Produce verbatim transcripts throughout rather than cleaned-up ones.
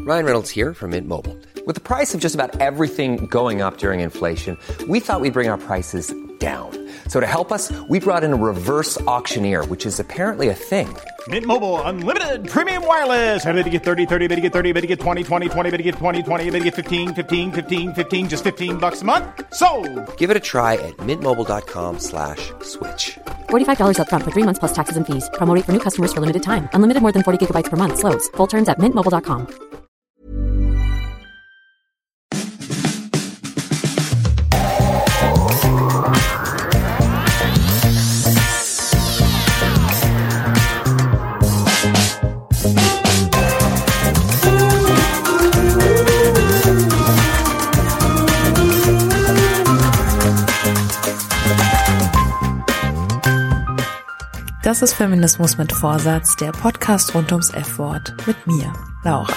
Ryan Reynolds here from Mint Mobile. With the price of just about everything going up during inflation, we thought we'd bring our prices down. So to help us, we brought in a reverse auctioneer, which is apparently a thing. Mint Mobile Unlimited Premium Wireless. How to get thirty, thirty, how to get thirty, how to get twenty, twenty, twenty, how to get twenty, twenty, how to get fifteen, fifteen, fifteen, fifteen, just fifteen bucks a month? Sold! Give it a try at mintmobile.com slash switch. forty-five dollars up front for three months plus taxes and fees. Promo rate for new customers for limited time. Unlimited more than forty gigabytes per month. Slows full terms at mint mobile dot com. Das ist Feminismus mit Vorsatz, der Podcast rund ums F-Wort mit mir, Laura.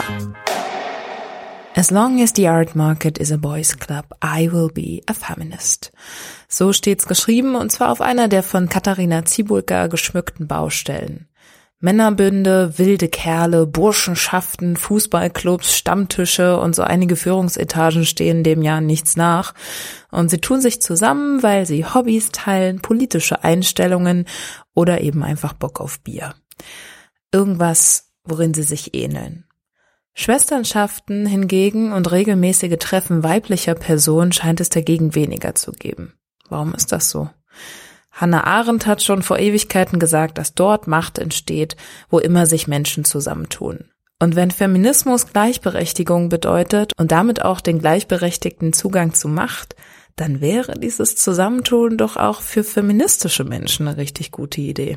As long as the art market is a boys club, I will be a feminist. So steht's geschrieben, und zwar auf einer der von Katharina Ziebulka geschmückten Baustellen. Männerbünde, wilde Kerle, Burschenschaften, Fußballclubs, Stammtische und so einige Führungsetagen stehen dem Jahr nichts nach. Und sie tun sich zusammen, weil sie Hobbys teilen, politische Einstellungen oder eben einfach Bock auf Bier. Irgendwas, worin sie sich ähneln. Schwesternschaften hingegen und regelmäßige Treffen weiblicher Personen scheint es dagegen weniger zu geben. Warum ist das so? Hannah Arendt hat schon vor Ewigkeiten gesagt, dass dort Macht entsteht, wo immer sich Menschen zusammentun. Und wenn Feminismus Gleichberechtigung bedeutet und damit auch den gleichberechtigten Zugang zu Macht, dann wäre dieses Zusammentun doch auch für feministische Menschen eine richtig gute Idee.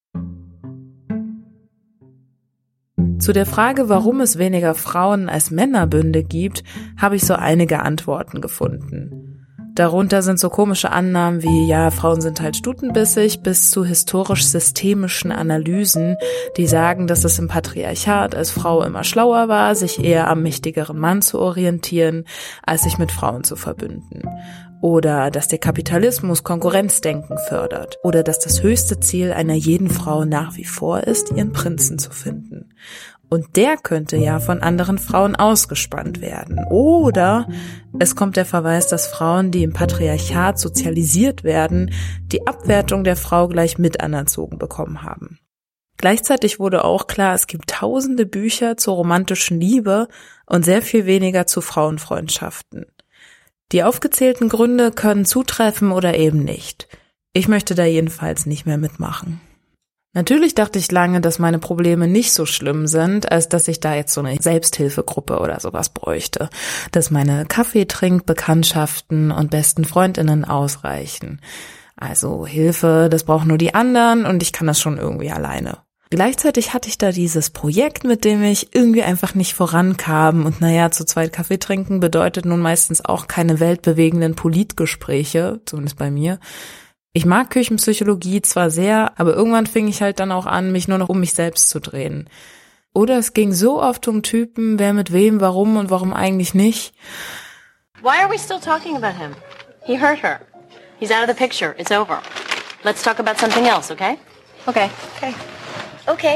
Zu der Frage, warum es weniger Frauen als Männerbünde gibt, habe ich so einige Antworten gefunden. Darunter sind so komische Annahmen wie, ja, Frauen sind halt stutenbissig, bis zu historisch-systemischen Analysen, die sagen, dass es im Patriarchat als Frau immer schlauer war, sich eher am mächtigeren Mann zu orientieren, als sich mit Frauen zu verbünden. Oder dass der Kapitalismus Konkurrenzdenken fördert. Oder dass das höchste Ziel einer jeden Frau nach wie vor ist, ihren Prinzen zu finden. Und der könnte ja von anderen Frauen ausgespannt werden. Oder es kommt der Verweis, dass Frauen, die im Patriarchat sozialisiert werden, die Abwertung der Frau gleich mit anerzogen bekommen haben. Gleichzeitig wurde auch klar, es gibt tausende Bücher zur romantischen Liebe und sehr viel weniger zu Frauenfreundschaften. Die aufgezählten Gründe können zutreffen oder eben nicht. Ich möchte da jedenfalls nicht mehr mitmachen. Natürlich dachte ich lange, dass meine Probleme nicht so schlimm sind, als dass ich da jetzt so eine Selbsthilfegruppe oder sowas bräuchte. Dass meine Kaffeetrinkbekanntschaften und besten Freundinnen ausreichen. Also Hilfe, das brauchen nur die anderen und ich kann das schon irgendwie alleine. Gleichzeitig hatte ich da dieses Projekt, mit dem ich irgendwie einfach nicht vorankam. Und naja, zu zweit Kaffee trinken bedeutet nun meistens auch keine weltbewegenden Politgespräche, zumindest bei mir. Ich mag Küchenpsychologie zwar sehr, aber irgendwann fing ich halt dann auch an, mich nur noch um mich selbst zu drehen. Oder es ging so oft um Typen, wer mit wem, warum und warum eigentlich nicht. Why are we still talking about him? He hurt her. He's out of the picture. It's over. Let's talk about something else, okay? Okay. Okay. Okay.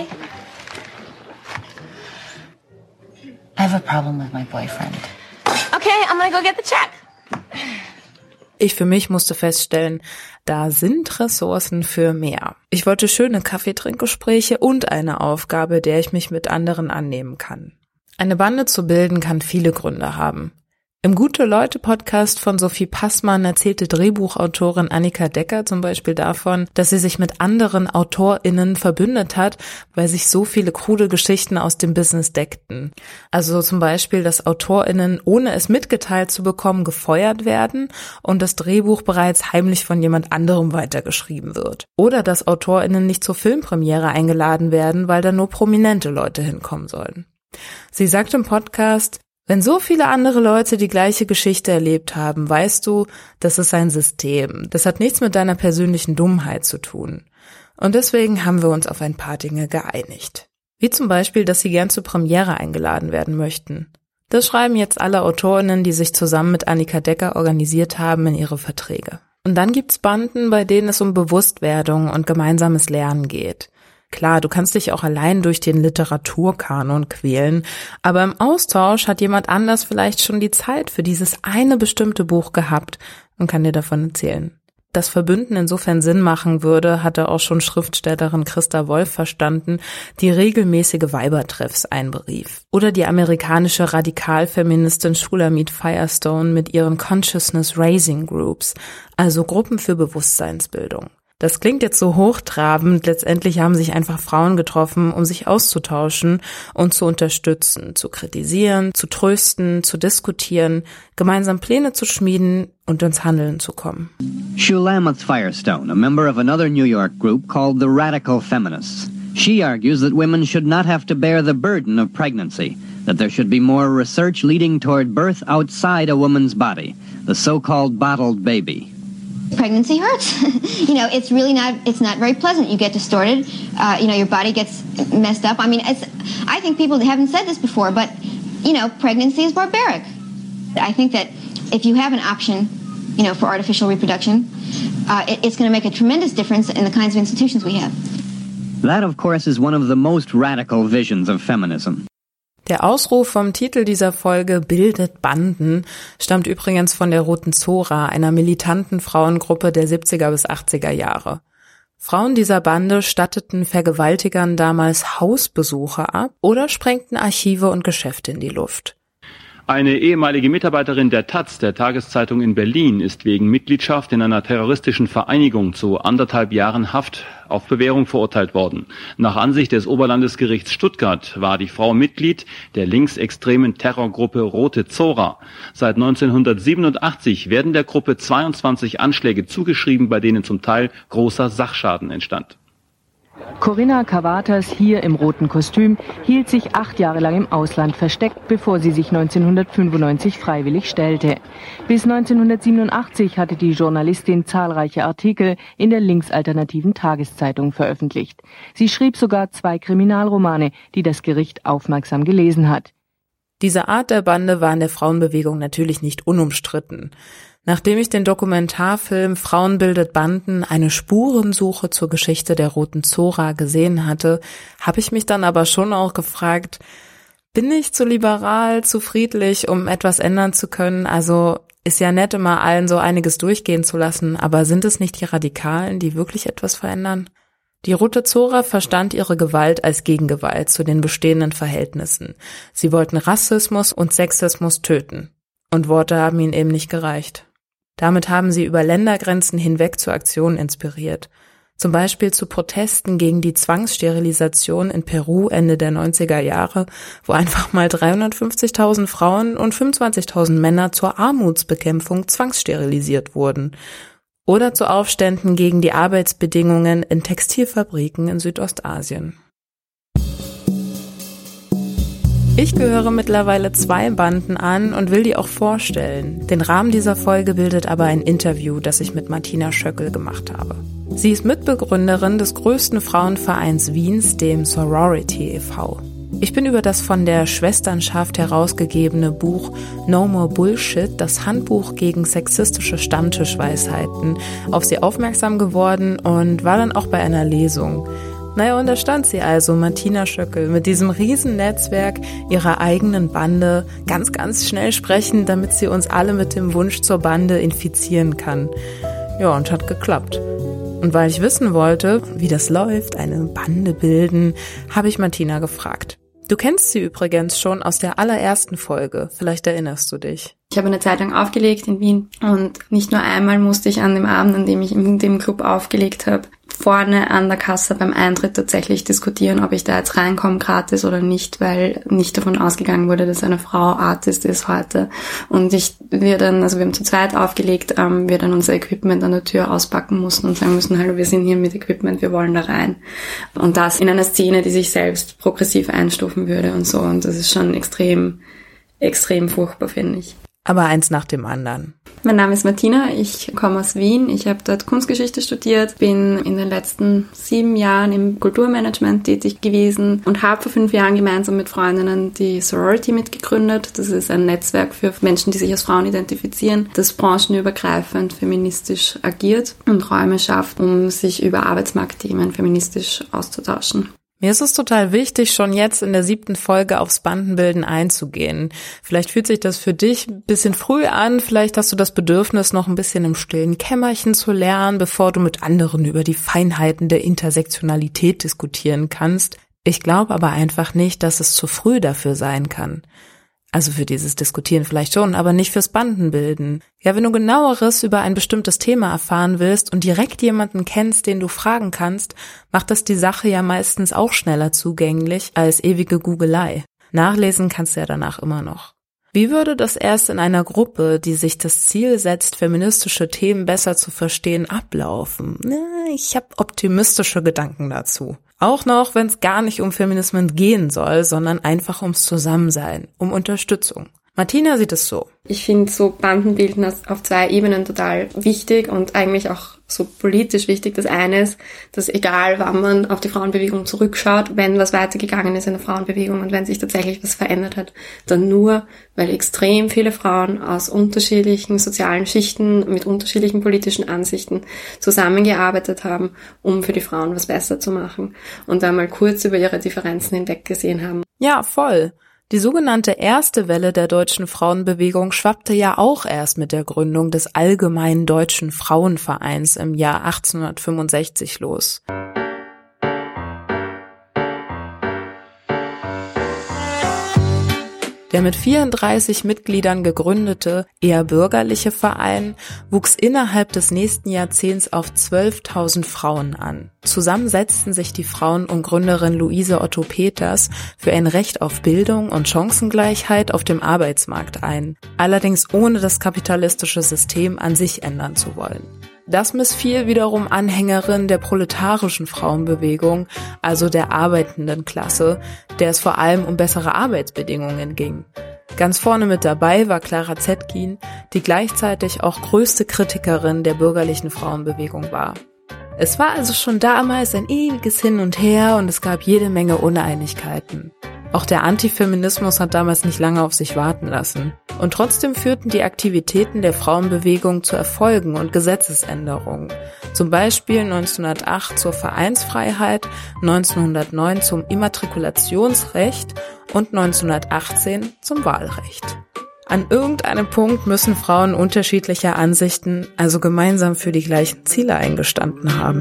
I have a problem with my boyfriend. Okay, I'm gonna go get the check. Ich für mich musste feststellen, da sind Ressourcen für mehr. Ich wollte schöne Kaffeetrinkgespräche und eine Aufgabe, der ich mich mit anderen annehmen kann. Eine Bande zu bilden kann viele Gründe haben. Im Gute-Leute-Podcast von Sophie Passmann erzählte Drehbuchautorin Annika Decker zum Beispiel davon, dass sie sich mit anderen AutorInnen verbündet hat, weil sich so viele krude Geschichten aus dem Business deckten. Also zum Beispiel, dass AutorInnen, ohne es mitgeteilt zu bekommen, gefeuert werden und das Drehbuch bereits heimlich von jemand anderem weitergeschrieben wird. Oder dass AutorInnen nicht zur Filmpremiere eingeladen werden, weil da nur prominente Leute hinkommen sollen. Sie sagt im Podcast: Wenn so viele andere Leute die gleiche Geschichte erlebt haben, weißt du, das ist ein System. Das hat nichts mit deiner persönlichen Dummheit zu tun. Und deswegen haben wir uns auf ein paar Dinge geeinigt. Wie zum Beispiel, dass sie gern zur Premiere eingeladen werden möchten. Das schreiben jetzt alle AutorInnen, die sich zusammen mit Annika Decker organisiert haben, in ihre Verträge. Und dann gibt's Banden, bei denen es um Bewusstwerdung und gemeinsames Lernen geht. Klar, du kannst dich auch allein durch den Literaturkanon quälen, aber im Austausch hat jemand anders vielleicht schon die Zeit für dieses eine bestimmte Buch gehabt und kann dir davon erzählen. Dass Verbünden insofern Sinn machen würde, hatte auch schon Schriftstellerin Christa Wolf verstanden, die regelmäßige Weibertreffs einberief. Oder die amerikanische Radikalfeministin Shulamit Firestone mit ihren Consciousness Raising Groups, also Gruppen für Bewusstseinsbildung. Das klingt jetzt so hochtrabend, letztendlich haben sich einfach Frauen getroffen, um sich auszutauschen und zu unterstützen, zu kritisieren, zu trösten, zu diskutieren, gemeinsam Pläne zu schmieden und ins Handeln zu kommen. Shulamit Firestone, a member of another New York group called the Radical Feminists. She argues that women should not have to bear the burden of pregnancy, that there should be more research leading toward birth outside a woman's body, the so-called bottled baby. Pregnancy hurts. You know, it's really not, it's not very pleasant. You get distorted, uh, you know, your body gets messed up. I mean, it's, I think people haven't said this before, but, you know, pregnancy is barbaric. I think that if you have an option, you know, for artificial reproduction, uh, it, it's going to make a tremendous difference in the kinds of institutions we have. That, of course, is one of the most radical visions of feminism. Der Ausruf vom Titel dieser Folge Bildet Banden stammt übrigens von der Roten Zora, einer militanten Frauengruppe der siebziger bis achtziger Jahre. Frauen dieser Bande statteten Vergewaltigern damals Hausbesuche ab oder sprengten Archive und Geschäfte in die Luft. Eine ehemalige Mitarbeiterin der Taz, der Tageszeitung in Berlin, ist wegen Mitgliedschaft in einer terroristischen Vereinigung zu anderthalb Jahren Haft auf Bewährung verurteilt worden. Nach Ansicht des Oberlandesgerichts Stuttgart war die Frau Mitglied der linksextremen Terrorgruppe Rote Zora. Seit neunzehnhundertsiebenundachtzig werden der Gruppe zweiundzwanzig Anschläge zugeschrieben, bei denen zum Teil großer Sachschaden entstand. Corinna Cavatas, hier im roten Kostüm, hielt sich acht Jahre lang im Ausland versteckt, bevor sie sich neunzehnhundertfünfundneunzig freiwillig stellte. Bis neunzehnhundertsiebenundachtzig hatte die Journalistin zahlreiche Artikel in der linksalternativen Tageszeitung veröffentlicht. Sie schrieb sogar zwei Kriminalromane, die das Gericht aufmerksam gelesen hat. Diese Art der Bande war in der Frauenbewegung natürlich nicht unumstritten. Nachdem ich den Dokumentarfilm Frauen bildet Banden, eine Spurensuche zur Geschichte der Roten Zora gesehen hatte, habe ich mich dann aber schon auch gefragt, bin ich zu liberal, zu friedlich, um etwas ändern zu können? Also ist ja nett, immer allen so einiges durchgehen zu lassen, aber sind es nicht die Radikalen, die wirklich etwas verändern? Die Rote Zora verstand ihre Gewalt als Gegengewalt zu den bestehenden Verhältnissen. Sie wollten Rassismus und Sexismus töten. Und Worte haben ihnen eben nicht gereicht. Damit haben sie über Ländergrenzen hinweg zu Aktionen inspiriert. Zum Beispiel zu Protesten gegen die Zwangssterilisation in Peru Ende der neunziger Jahre, wo einfach mal dreihundertfünfzigtausend Frauen und fünfundzwanzigtausend Männer zur Armutsbekämpfung zwangssterilisiert wurden. Oder zu Aufständen gegen die Arbeitsbedingungen in Textilfabriken in Südostasien. Ich gehöre mittlerweile zwei Banden an und will die auch vorstellen. Den Rahmen dieser Folge bildet aber ein Interview, das ich mit Martina Schöckel gemacht habe. Sie ist Mitbegründerin des größten Frauenvereins Wiens, dem Sorority e V Ich bin über das von der Schwesternschaft herausgegebene Buch No More Bullshit, das Handbuch gegen sexistische Stammtischweisheiten, auf sie aufmerksam geworden und war dann auch bei einer Lesung. Naja, und da stand sie also, Martina Schöckel, mit diesem riesen Netzwerk ihrer eigenen Bande, ganz, ganz schnell sprechen, damit sie uns alle mit dem Wunsch zur Bande infizieren kann. Ja, und hat geklappt. Und weil ich wissen wollte, wie das läuft, eine Bande bilden, habe ich Martina gefragt. Du kennst sie übrigens schon aus der allerersten Folge, vielleicht erinnerst du dich. Ich habe eine Zeit lang aufgelegt in Wien und nicht nur einmal musste ich an dem Abend, an dem ich in dem Club aufgelegt habe, vorne an der Kasse beim Eintritt tatsächlich diskutieren, ob ich da jetzt reinkomme gratis oder nicht, weil nicht davon ausgegangen wurde, dass eine Frau Artist ist heute. Und ich, wir dann, also wir haben zu zweit aufgelegt, ähm, wir dann unser Equipment an der Tür auspacken mussten und sagen müssen, hallo, wir sind hier mit Equipment, wir wollen da rein. Und das in einer Szene, die sich selbst progressiv einstufen würde und so. Und das ist schon extrem, extrem furchtbar, finde ich. Aber eins nach dem anderen. Mein Name ist Martina, ich komme aus Wien. Ich habe dort Kunstgeschichte studiert, bin in den letzten sieben Jahren im Kulturmanagement tätig gewesen und habe vor fünf Jahren gemeinsam mit Freundinnen die Sorority mitgegründet. Das ist ein Netzwerk für Menschen, die sich als Frauen identifizieren, das branchenübergreifend feministisch agiert und Räume schafft, um sich über Arbeitsmarktthemen feministisch auszutauschen. Mir ist es total wichtig, schon jetzt in der siebten Folge aufs Bandenbilden einzugehen. Vielleicht fühlt sich das für dich ein bisschen früh an, vielleicht hast du das Bedürfnis, noch ein bisschen im stillen Kämmerchen zu lernen, bevor du mit anderen über die Feinheiten der Intersektionalität diskutieren kannst. Ich glaube aber einfach nicht, dass es zu früh dafür sein kann. Also für dieses Diskutieren vielleicht schon, aber nicht fürs Bandenbilden. Ja, wenn du Genaueres über ein bestimmtes Thema erfahren willst und direkt jemanden kennst, den du fragen kannst, macht das die Sache ja meistens auch schneller zugänglich als ewige Googelei. Nachlesen kannst du ja danach immer noch. Wie würde das erst in einer Gruppe, die sich das Ziel setzt, feministische Themen besser zu verstehen, ablaufen? Ich habe optimistische Gedanken dazu. Auch noch, wenn es gar nicht um Feminismen gehen soll, sondern einfach ums Zusammensein, um Unterstützung. Martina sieht es so. Ich finde so Bandenbilden auf zwei Ebenen total wichtig und eigentlich auch so politisch wichtig. Das eine ist, dass egal wann man auf die Frauenbewegung zurückschaut, wenn was weitergegangen ist in der Frauenbewegung und wenn sich tatsächlich was verändert hat, dann nur, weil extrem viele Frauen aus unterschiedlichen sozialen Schichten mit unterschiedlichen politischen Ansichten zusammengearbeitet haben, um für die Frauen was besser zu machen und da mal kurz über ihre Differenzen hinweggesehen haben. Ja, voll. Die sogenannte erste Welle der deutschen Frauenbewegung schwappte ja auch erst mit der Gründung des Allgemeinen Deutschen Frauenvereins im Jahr achtzehnhundertfünfundsechzig los. Der mit vierunddreißig Mitgliedern gegründete, eher bürgerliche Verein wuchs innerhalb des nächsten Jahrzehnts auf zwölftausend Frauen an. Zusammen setzten sich die Frauen um Gründerin Luise Otto Peters für ein Recht auf Bildung und Chancengleichheit auf dem Arbeitsmarkt ein, allerdings ohne das kapitalistische System an sich ändern zu wollen. Das missfiel wiederum Anhängerinnen der proletarischen Frauenbewegung, also der arbeitenden Klasse, der es vor allem um bessere Arbeitsbedingungen ging. Ganz vorne mit dabei war Clara Zetkin, die gleichzeitig auch größte Kritikerin der bürgerlichen Frauenbewegung war. Es war also schon damals ein ewiges Hin und Her und es gab jede Menge Uneinigkeiten. Auch der Antifeminismus hat damals nicht lange auf sich warten lassen. Und trotzdem führten die Aktivitäten der Frauenbewegung zu Erfolgen und Gesetzesänderungen. Zum Beispiel neunzehnhundertacht zur Vereinsfreiheit, neunzehnhundertneun zum Immatrikulationsrecht und neunzehnhundertachtzehn zum Wahlrecht. An irgendeinem Punkt müssen Frauen unterschiedlicher Ansichten, also gemeinsam für die gleichen Ziele eingestanden haben.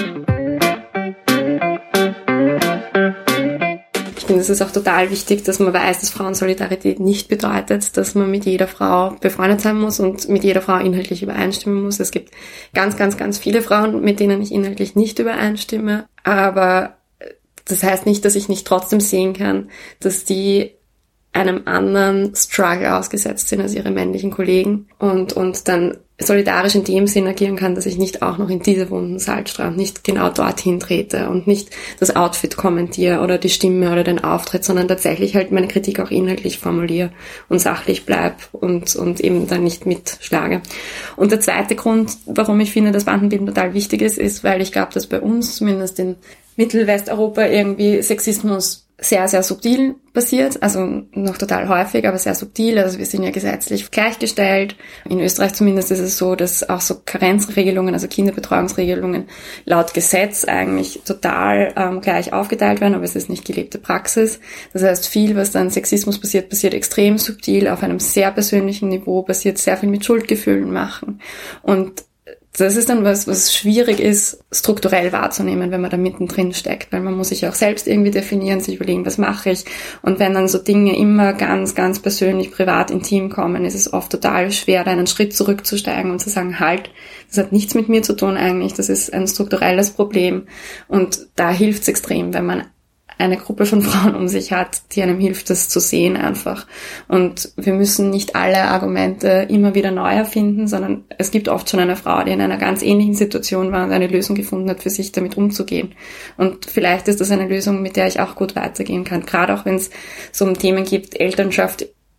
Ich finde, es ist auch total wichtig, dass man weiß, dass Frauensolidarität nicht bedeutet, dass man mit jeder Frau befreundet sein muss und mit jeder Frau inhaltlich übereinstimmen muss. Es gibt ganz, ganz, ganz viele Frauen, mit denen ich inhaltlich nicht übereinstimme. Aber das heißt nicht, dass ich nicht trotzdem sehen kann, dass die einem anderen Struggle ausgesetzt sind als ihre männlichen Kollegen und, und dann solidarisch in dem Sinn agieren kann, dass ich nicht auch noch in diese wunden Salzstrand nicht genau dorthin trete und nicht das Outfit kommentiere oder die Stimme oder den Auftritt, sondern tatsächlich halt meine Kritik auch inhaltlich formuliere und sachlich bleib und, und eben dann nicht mitschlage. Und der zweite Grund, warum ich finde, dass Bandenbilden total wichtig ist, ist, weil ich glaube, dass bei uns, zumindest in Mittelwesteuropa, irgendwie Sexismus sehr, sehr subtil passiert, also noch total häufig, aber sehr subtil. Also wir sind ja gesetzlich gleichgestellt. In Österreich zumindest ist es so, dass auch so Karenzregelungen, also Kinderbetreuungsregelungen laut Gesetz eigentlich total ähm, gleich aufgeteilt werden, aber es ist nicht gelebte Praxis. Das heißt, viel, was dann Sexismus passiert, passiert extrem subtil, auf einem sehr persönlichen Niveau, passiert sehr viel mit Schuldgefühlen machen. Und das ist dann was, was schwierig ist, strukturell wahrzunehmen, wenn man da mittendrin steckt, weil man muss sich auch selbst irgendwie definieren, sich überlegen, was mache ich. Und wenn dann so Dinge immer ganz, ganz persönlich, privat, intim kommen, ist es oft total schwer, da einen Schritt zurückzusteigen und zu sagen, halt, das hat nichts mit mir zu tun eigentlich, das ist ein strukturelles Problem. Und da hilft es extrem, wenn man eine Gruppe von Frauen um sich hat, die einem hilft, das zu sehen einfach. Und wir müssen nicht alle Argumente immer wieder neu erfinden, sondern es gibt oft schon eine Frau, die in einer ganz ähnlichen Situation war und eine Lösung gefunden hat, für sich damit umzugehen. Und vielleicht ist das eine Lösung, mit der ich auch gut weitergehen kann. Gerade auch wenn es so um Themen gibt, Elternschaft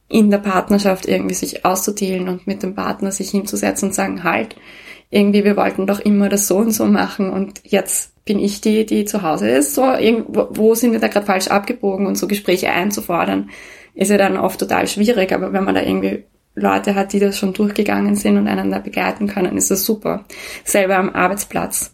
in der Partnerschaft irgendwie sich auszuteilen und mit dem Partner sich hinzusetzen und sagen, halt, irgendwie, wir wollten doch immer das so und so machen und jetzt bin ich die, die zu Hause ist, so, irgendwo, wo sind wir da gerade falsch abgebogen, und so Gespräche einzufordern, ist ja dann oft total schwierig, aber wenn man da irgendwie Leute hat, die das schon durchgegangen sind und einen da begleiten können, ist das super. Selber am Arbeitsplatz,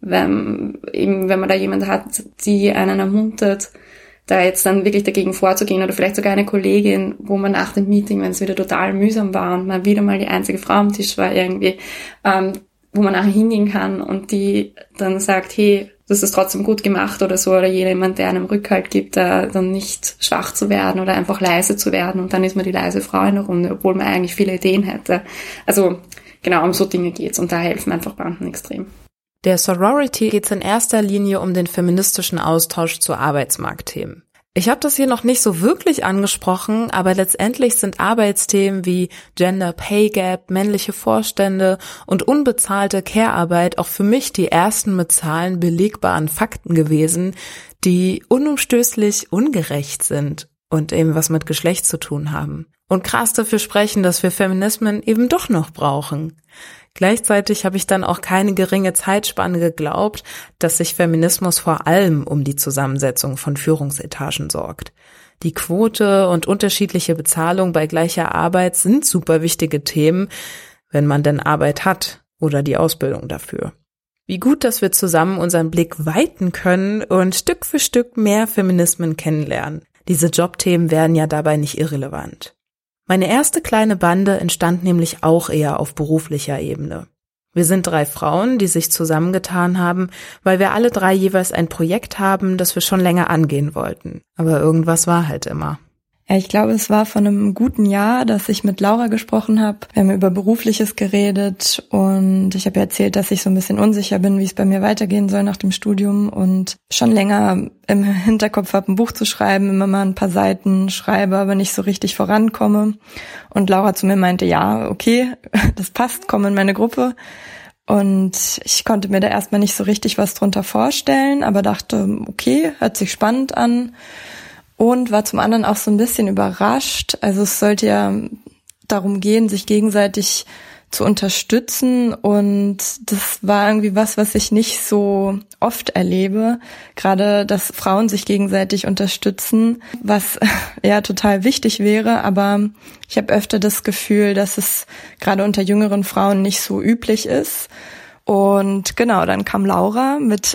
wenn, eben, wenn man da jemand hat, die einen ermuntert, da jetzt dann wirklich dagegen vorzugehen, oder vielleicht sogar eine Kollegin, wo man nach dem Meeting, wenn es wieder total mühsam war und man wieder mal die einzige Frau am Tisch war irgendwie, ähm, wo man nachher hingehen kann und die dann sagt, hey, das ist trotzdem gut gemacht oder so, oder jemand, der einem Rückhalt gibt, da dann nicht schwach zu werden oder einfach leise zu werden, und dann ist man die leise Frau in der Runde, obwohl man eigentlich viele Ideen hätte. Also genau, um so Dinge geht's, und da helfen einfach Banden extrem. Der Sorority geht es in erster Linie um den feministischen Austausch zu Arbeitsmarktthemen. Ich habe das hier noch nicht so wirklich angesprochen, aber letztendlich sind Arbeitsthemen wie Gender Pay Gap, männliche Vorstände und unbezahlte Care-Arbeit auch für mich die ersten mit Zahlen belegbaren Fakten gewesen, die unumstößlich ungerecht sind und eben was mit Geschlecht zu tun haben. Und krass dafür sprechen, dass wir Feminismen eben doch noch brauchen. Gleichzeitig habe ich dann auch keine geringe Zeitspanne geglaubt, dass sich Feminismus vor allem um die Zusammensetzung von Führungsetagen sorgt. Die Quote und unterschiedliche Bezahlung bei gleicher Arbeit sind super wichtige Themen, wenn man denn Arbeit hat oder die Ausbildung dafür. Wie gut, dass wir zusammen unseren Blick weiten können und Stück für Stück mehr Feminismen kennenlernen. Diese Jobthemen werden ja dabei nicht irrelevant. Meine erste kleine Bande entstand nämlich auch eher auf beruflicher Ebene. Wir sind drei Frauen, die sich zusammengetan haben, weil wir alle drei jeweils ein Projekt haben, das wir schon länger angehen wollten. Aber irgendwas war halt immer. Ja, ich glaube, es war vor einem guten Jahr, dass ich mit Laura gesprochen habe. Wir haben über Berufliches geredet und ich habe erzählt, dass ich so ein bisschen unsicher bin, wie es bei mir weitergehen soll nach dem Studium und schon länger im Hinterkopf habe, ein Buch zu schreiben, immer mal ein paar Seiten schreibe, aber nicht so richtig vorankomme. Und Laura zu mir meinte, ja, okay, das passt, komm in meine Gruppe. Und ich konnte mir da erstmal nicht so richtig was drunter vorstellen, aber dachte, okay, hört sich spannend an. Und war zum anderen auch so ein bisschen überrascht. Also es sollte ja darum gehen, sich gegenseitig zu unterstützen. Und das war irgendwie was, was ich nicht so oft erlebe. Gerade, dass Frauen sich gegenseitig unterstützen, was ja total wichtig wäre. Aber ich habe öfter das Gefühl, dass es gerade unter jüngeren Frauen nicht so üblich ist. Und genau, dann kam Laura mit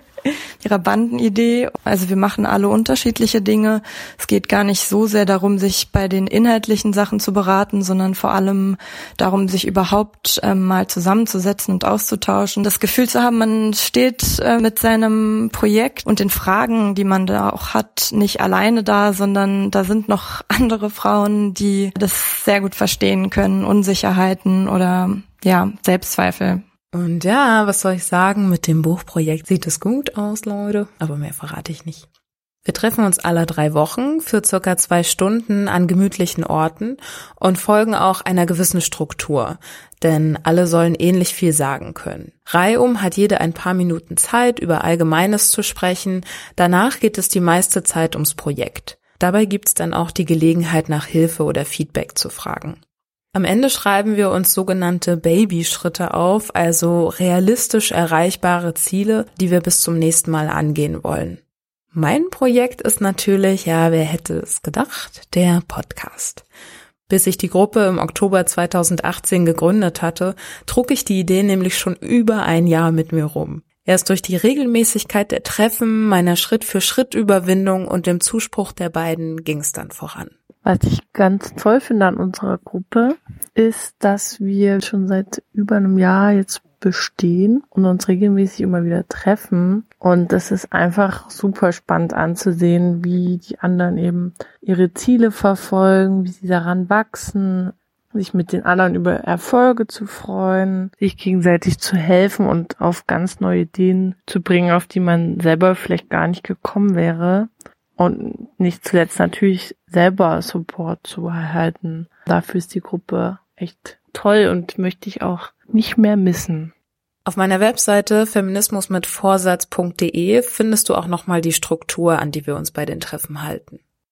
ihrer Bandenidee. Also wir machen alle unterschiedliche Dinge. Es geht gar nicht so sehr darum, sich bei den inhaltlichen Sachen zu beraten, sondern vor allem darum, sich überhaupt ähm, mal zusammenzusetzen und auszutauschen. Das Gefühl zu haben, man steht äh, mit seinem Projekt und den Fragen, die man da auch hat, nicht alleine da, sondern da sind noch andere Frauen, die das sehr gut verstehen können, Unsicherheiten oder ja, Selbstzweifel. Und ja, was soll ich sagen, mit dem Buchprojekt sieht es gut aus, Leute, aber mehr verrate ich nicht. Wir treffen uns alle drei Wochen für circa zwei Stunden an gemütlichen Orten und folgen auch einer gewissen Struktur, denn alle sollen ähnlich viel sagen können. Reihum hat jede ein paar Minuten Zeit, über Allgemeines zu sprechen, danach geht es die meiste Zeit ums Projekt. Dabei gibt's dann auch die Gelegenheit, nach Hilfe oder Feedback zu fragen. Am Ende schreiben wir uns sogenannte Baby-Schritte auf, also realistisch erreichbare Ziele, die wir bis zum nächsten Mal angehen wollen. Mein Projekt ist natürlich, ja, wer hätte es gedacht, der Podcast. Bis ich die Gruppe im Oktober zweitausendachtzehn gegründet hatte, trug ich die Idee nämlich schon über ein Jahr mit mir rum. Erst durch die Regelmäßigkeit der Treffen, meiner Schritt-für-Schritt-Überwindung und dem Zuspruch der beiden ging es dann voran. Was ich ganz toll finde an unserer Gruppe, ist, dass wir schon seit über einem Jahr jetzt bestehen und uns regelmäßig immer wieder treffen. Und das ist einfach super spannend anzusehen, wie die anderen eben ihre Ziele verfolgen, wie sie daran wachsen, sich mit den anderen über Erfolge zu freuen, sich gegenseitig zu helfen und auf ganz neue Ideen zu bringen, auf die man selber vielleicht gar nicht gekommen wäre. Und nicht zuletzt natürlich selber Support zu erhalten. Dafür ist die Gruppe echt toll und möchte ich auch nicht mehr missen. Auf meiner Webseite feminismus mit vorsatz punkt de findest du auch nochmal die Struktur, an die wir uns bei den Treffen halten.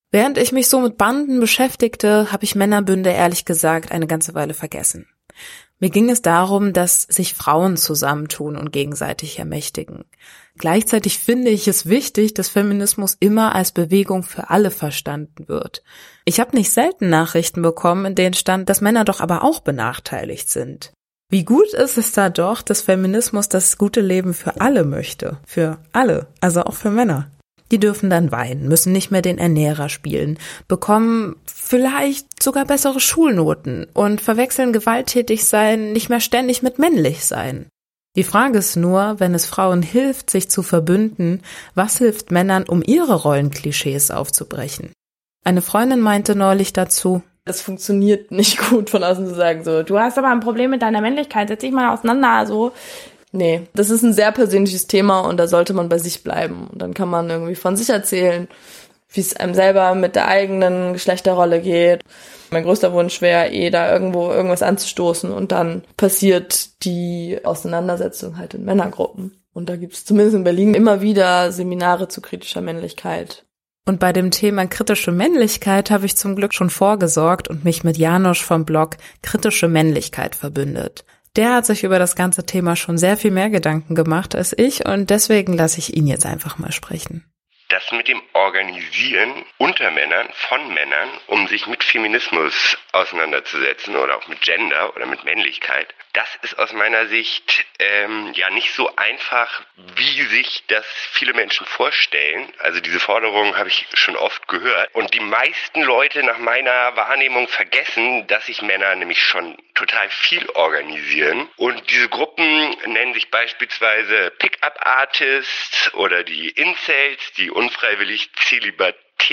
Während ich mich so mit Banden beschäftigte, habe ich Männerbünde ehrlich gesagt eine ganze Weile vergessen. Mir ging es darum, dass sich Frauen zusammentun und gegenseitig ermächtigen. Gleichzeitig finde ich es wichtig, dass Feminismus immer als Bewegung für alle verstanden wird. Ich habe nicht selten Nachrichten bekommen, in denen stand, dass Männer doch aber auch benachteiligt sind. Wie gut ist es da doch, dass Feminismus das gute Leben für alle möchte. Für alle, also auch für Männer. Die dürfen dann weinen, müssen nicht mehr den Ernährer spielen, bekommen vielleicht sogar bessere Schulnoten und verwechseln gewalttätig sein nicht mehr ständig mit männlich sein. Die Frage ist nur, wenn es Frauen hilft, sich zu verbünden, was hilft Männern, um ihre Rollenklischees aufzubrechen? Eine Freundin meinte neulich dazu: Es funktioniert nicht gut, von außen zu sagen, so, du hast aber ein Problem mit deiner Männlichkeit, setz dich mal auseinander, so. Nee, das ist ein sehr persönliches Thema und da sollte man bei sich bleiben. Und dann kann man irgendwie von sich erzählen, wie es einem selber mit der eigenen Geschlechterrolle geht. Mein größter Wunsch wäre eh, da irgendwo irgendwas anzustoßen und dann passiert die Auseinandersetzung halt in Männergruppen. Und da gibt es zumindest in Berlin immer wieder Seminare zu kritischer Männlichkeit. Und bei dem Thema kritische Männlichkeit habe ich zum Glück schon vorgesorgt und mich mit Janosch vom Blog Kritische Männlichkeit verbündet. Der hat sich über das ganze Thema schon sehr viel mehr Gedanken gemacht als ich und deswegen lasse ich ihn jetzt einfach mal sprechen. Das mit dem Organisieren unter Männern, von Männern, um sich mit Feminismus auseinanderzusetzen oder auch mit Gender oder mit Männlichkeit, das ist aus meiner Sicht ähm, ja nicht so einfach, wie sich das viele Menschen vorstellen. Also diese Forderung habe ich schon oft gehört. Und die meisten Leute nach meiner Wahrnehmung vergessen, dass sich Männer nämlich schon total viel organisieren. Und diese Gruppen nennen sich beispielsweise Pick-up-Artists oder die Incels, die unfreiwillig zelibatären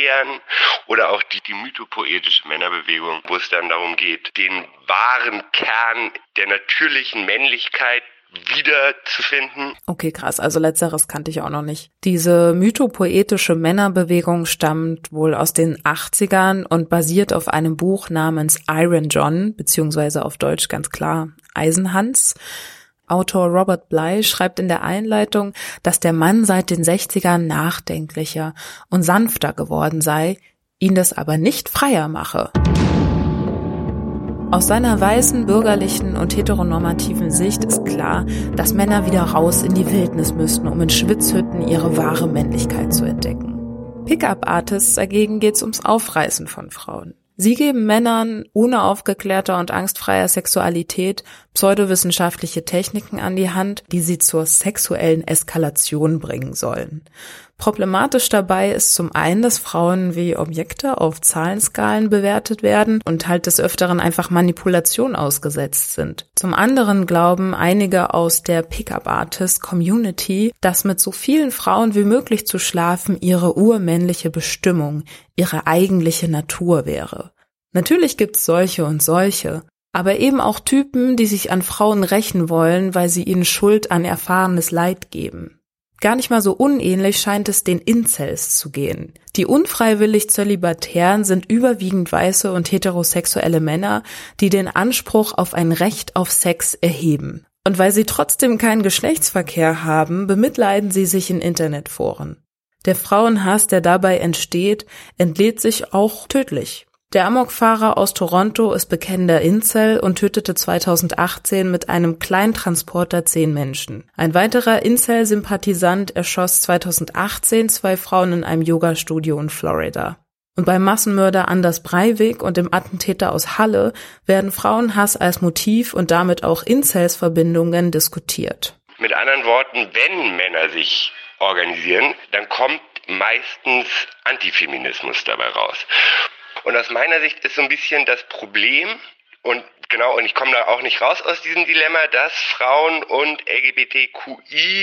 oder auch die, die mythopoetische Männerbewegung, wo es dann darum geht, den wahren Kern der natürlichen Männlichkeit wiederzufinden. Okay, krass. Also letzteres kannte ich auch noch nicht. Diese mythopoetische Männerbewegung stammt wohl aus den achtzigern und basiert auf einem Buch namens Iron John, beziehungsweise auf Deutsch ganz klar Eisenhans. Autor Robert Bly schreibt in der Einleitung, dass der Mann seit den sechzigern nachdenklicher und sanfter geworden sei, ihn das aber nicht freier mache. Aus seiner weißen, bürgerlichen und heteronormativen Sicht ist klar, dass Männer wieder raus in die Wildnis müssten, um in Schwitzhütten ihre wahre Männlichkeit zu entdecken. Pickup-Artists dagegen geht's ums Aufreißen von Frauen. Sie geben Männern ohne aufgeklärter und angstfreier Sexualität pseudowissenschaftliche Techniken an die Hand, die sie zur sexuellen Eskalation bringen sollen. Problematisch dabei ist zum einen, dass Frauen wie Objekte auf Zahlenskalen bewertet werden und halt des Öfteren einfach Manipulation ausgesetzt sind. Zum anderen glauben einige aus der Pickup-Artist-Community, dass mit so vielen Frauen wie möglich zu schlafen ihre urmännliche Bestimmung, ihre eigentliche Natur wäre. Natürlich gibt's solche und solche, aber eben auch Typen, die sich an Frauen rächen wollen, weil sie ihnen Schuld an erfahrenes Leid geben. Gar nicht mal so unähnlich scheint es den Incels zu gehen. Die unfreiwillig Zölibatären sind überwiegend weiße und heterosexuelle Männer, die den Anspruch auf ein Recht auf Sex erheben. Und weil sie trotzdem keinen Geschlechtsverkehr haben, bemitleiden sie sich in Internetforen. Der Frauenhass, der dabei entsteht, entlädt sich auch tödlich. Der Amokfahrer aus Toronto ist bekennender Incel und tötete zweitausendachtzehn mit einem Kleintransporter zehn Menschen. Ein weiterer Incel-Sympathisant erschoss zweitausendachtzehn zwei Frauen in einem Yoga-Studio in Florida. Und beim Massenmörder Anders Breivik und dem Attentäter aus Halle werden Frauenhass als Motiv und damit auch Incels-Verbindungen diskutiert. Mit anderen Worten, wenn Männer sich organisieren, dann kommt meistens Antifeminismus dabei raus. Und aus meiner Sicht ist so ein bisschen das Problem, und genau, und ich komme da auch nicht raus aus diesem Dilemma, dass Frauen und L G B T Q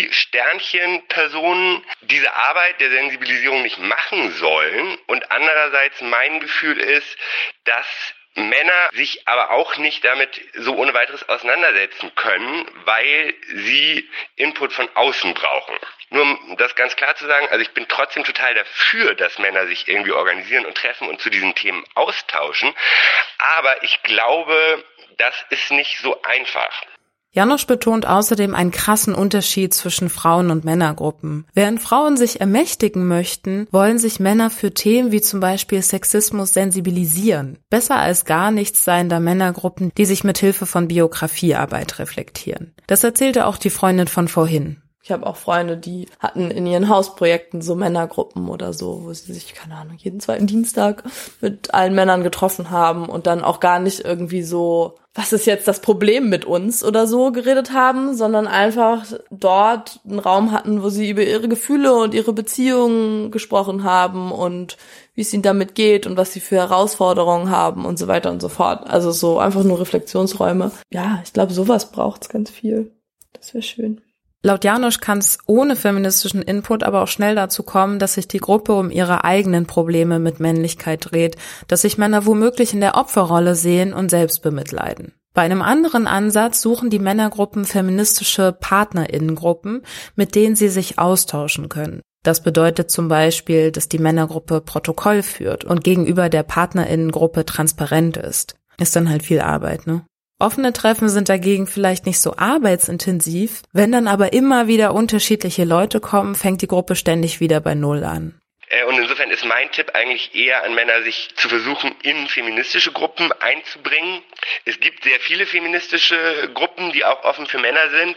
I-Sternchen-Personen diese Arbeit der Sensibilisierung nicht machen sollen. Und andererseits mein Gefühl ist, dass Männer sich aber auch nicht damit so ohne weiteres auseinandersetzen können, weil sie Input von außen brauchen. Nur um das ganz klar zu sagen, also ich bin trotzdem total dafür, dass Männer sich irgendwie organisieren und treffen und zu diesen Themen austauschen, aber ich glaube, das ist nicht so einfach. Janosch betont außerdem einen krassen Unterschied zwischen Frauen- und Männergruppen. Während Frauen sich ermächtigen möchten, wollen sich Männer für Themen wie zum Beispiel Sexismus sensibilisieren. Besser als gar nichts seien da Männergruppen, die sich mit Hilfe von Biografiearbeit reflektieren. Das erzählte auch die Freundin von vorhin. Ich habe auch Freunde, die hatten in ihren Hausprojekten so Männergruppen oder so, wo sie sich, keine Ahnung, jeden zweiten Dienstag mit allen Männern getroffen haben und dann auch gar nicht irgendwie so, was ist jetzt das Problem mit uns oder so geredet haben, sondern einfach dort einen Raum hatten, wo sie über ihre Gefühle und ihre Beziehungen gesprochen haben und wie es ihnen damit geht und was sie für Herausforderungen haben und so weiter und so fort. Also so einfach nur Reflexionsräume. Ja, ich glaube, sowas braucht's ganz viel. Das wäre schön. Laut Janosch kann es ohne feministischen Input aber auch schnell dazu kommen, dass sich die Gruppe um ihre eigenen Probleme mit Männlichkeit dreht, dass sich Männer womöglich in der Opferrolle sehen und selbst bemitleiden. Bei einem anderen Ansatz suchen die Männergruppen feministische PartnerInnengruppen, mit denen sie sich austauschen können. Das bedeutet zum Beispiel, dass die Männergruppe Protokoll führt und gegenüber der PartnerInnengruppe transparent ist. Ist dann halt viel Arbeit, ne? Offene Treffen sind dagegen vielleicht nicht so arbeitsintensiv. Wenn dann aber immer wieder unterschiedliche Leute kommen, fängt die Gruppe ständig wieder bei Null an. Und insofern ist mein Tipp eigentlich eher an Männer, sich zu versuchen, in feministische Gruppen einzubringen. Es gibt sehr viele feministische Gruppen, die auch offen für Männer sind.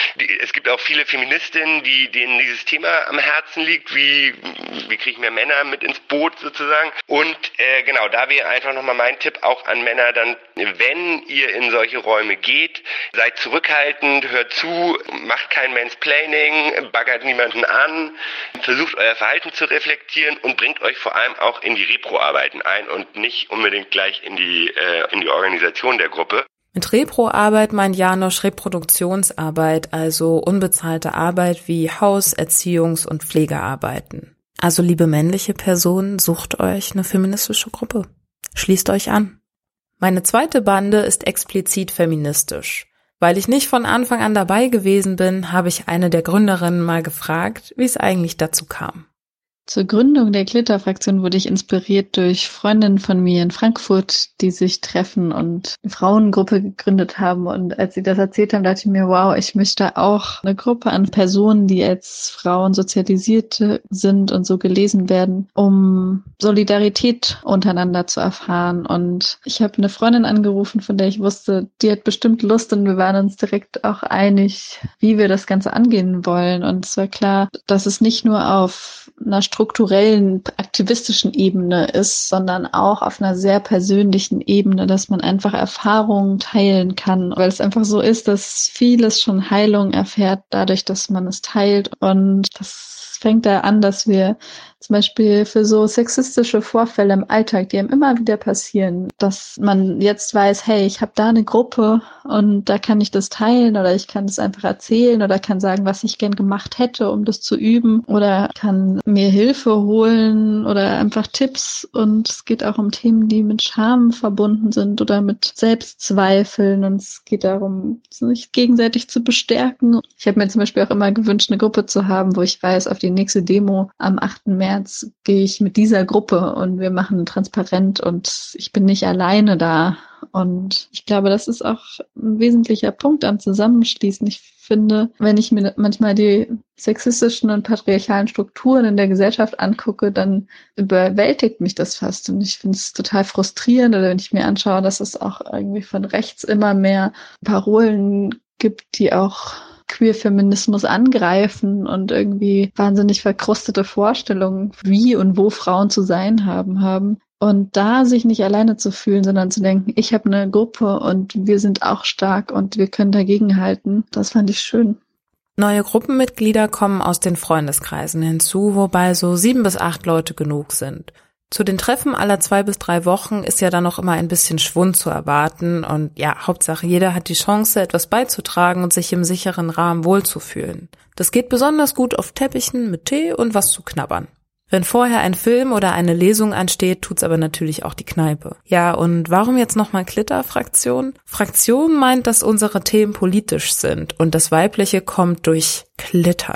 Es gibt auch viele Feministinnen, die, denen dieses Thema am Herzen liegt, wie, wie kriege ich mehr Männer mit ins Boot sozusagen. Und äh, genau, da wäre einfach nochmal mein Tipp auch an Männer dann, wenn ihr in solche Räume geht, seid zurückhaltend, hört zu, macht kein Mansplaining, baggert niemanden an, versucht euer Verhalten zu reflektieren und bringt euch vor allem auch in die Repro-Arbeiten ein und nicht unbedingt gleich in die, äh, in die Organisation der Gruppe. Mit Repro-Arbeit meint Janosch Reproduktionsarbeit, also unbezahlte Arbeit wie Haus-, Erziehungs- und Pflegearbeiten. Also liebe männliche Personen, sucht euch eine feministische Gruppe. Schließt euch an. Meine zweite Bande ist explizit feministisch. Weil ich nicht von Anfang an dabei gewesen bin, habe ich eine der Gründerinnen mal gefragt, wie es eigentlich dazu kam. Zur Gründung der Glitter-Fraktion wurde ich inspiriert durch Freundinnen von mir in Frankfurt, die sich treffen und eine Frauengruppe gegründet haben. Und als sie das erzählt haben, dachte ich mir, wow, ich möchte auch eine Gruppe an Personen, die als Frauen sozialisiert sind und so gelesen werden, um Solidarität untereinander zu erfahren. Und ich habe eine Freundin angerufen, von der ich wusste, die hat bestimmt Lust, und wir waren uns direkt auch einig, wie wir das Ganze angehen wollen. Und es war klar, dass es nicht nur auf einer strukturellen, aktivistischen Ebene ist, sondern auch auf einer sehr persönlichen Ebene, dass man einfach Erfahrungen teilen kann, weil es einfach so ist, dass vieles schon Heilung erfährt, dadurch, dass man es teilt. Und das fängt da an, dass wir zum Beispiel für so sexistische Vorfälle im Alltag, die einem immer wieder passieren, dass man jetzt weiß, hey, ich habe da eine Gruppe und da kann ich das teilen oder ich kann das einfach erzählen oder kann sagen, was ich gern gemacht hätte, um das zu üben, oder kann mir Hilfe holen oder einfach Tipps. Und es geht auch um Themen, die mit Scham verbunden sind oder mit Selbstzweifeln, und es geht darum, sich gegenseitig zu bestärken. Ich habe mir zum Beispiel auch immer gewünscht, eine Gruppe zu haben, wo ich weiß, auf die nächste Demo am achten März gehe ich mit dieser Gruppe und wir machen transparent und ich bin nicht alleine da. Und ich glaube, das ist auch ein wesentlicher Punkt am Zusammenschließen. Ich finde, wenn ich mir manchmal die sexistischen und patriarchalen Strukturen in der Gesellschaft angucke, dann überwältigt mich das fast. Und ich finde es total frustrierend, oder wenn ich mir anschaue, dass es auch irgendwie von rechts immer mehr Parolen gibt, die auch Queer-Feminismus angreifen und irgendwie wahnsinnig verkrustete Vorstellungen, wie und wo Frauen zu sein haben, haben. Und da sich nicht alleine zu fühlen, sondern zu denken, ich habe eine Gruppe und wir sind auch stark und wir können dagegenhalten, das fand ich schön. Neue Gruppenmitglieder kommen aus den Freundeskreisen hinzu, wobei so sieben bis acht Leute genug sind. Zu den Treffen aller zwei bis drei Wochen ist ja dann noch immer ein bisschen Schwund zu erwarten und ja, Hauptsache jeder hat die Chance, etwas beizutragen und sich im sicheren Rahmen wohlzufühlen. Das geht besonders gut auf Teppichen mit Tee und was zu knabbern. Wenn vorher ein Film oder eine Lesung ansteht, tut's aber natürlich auch die Kneipe. Ja, und warum jetzt nochmal Glitter-Fraktion? Fraktion meint, dass unsere Themen politisch sind und das Weibliche kommt durch Glittern.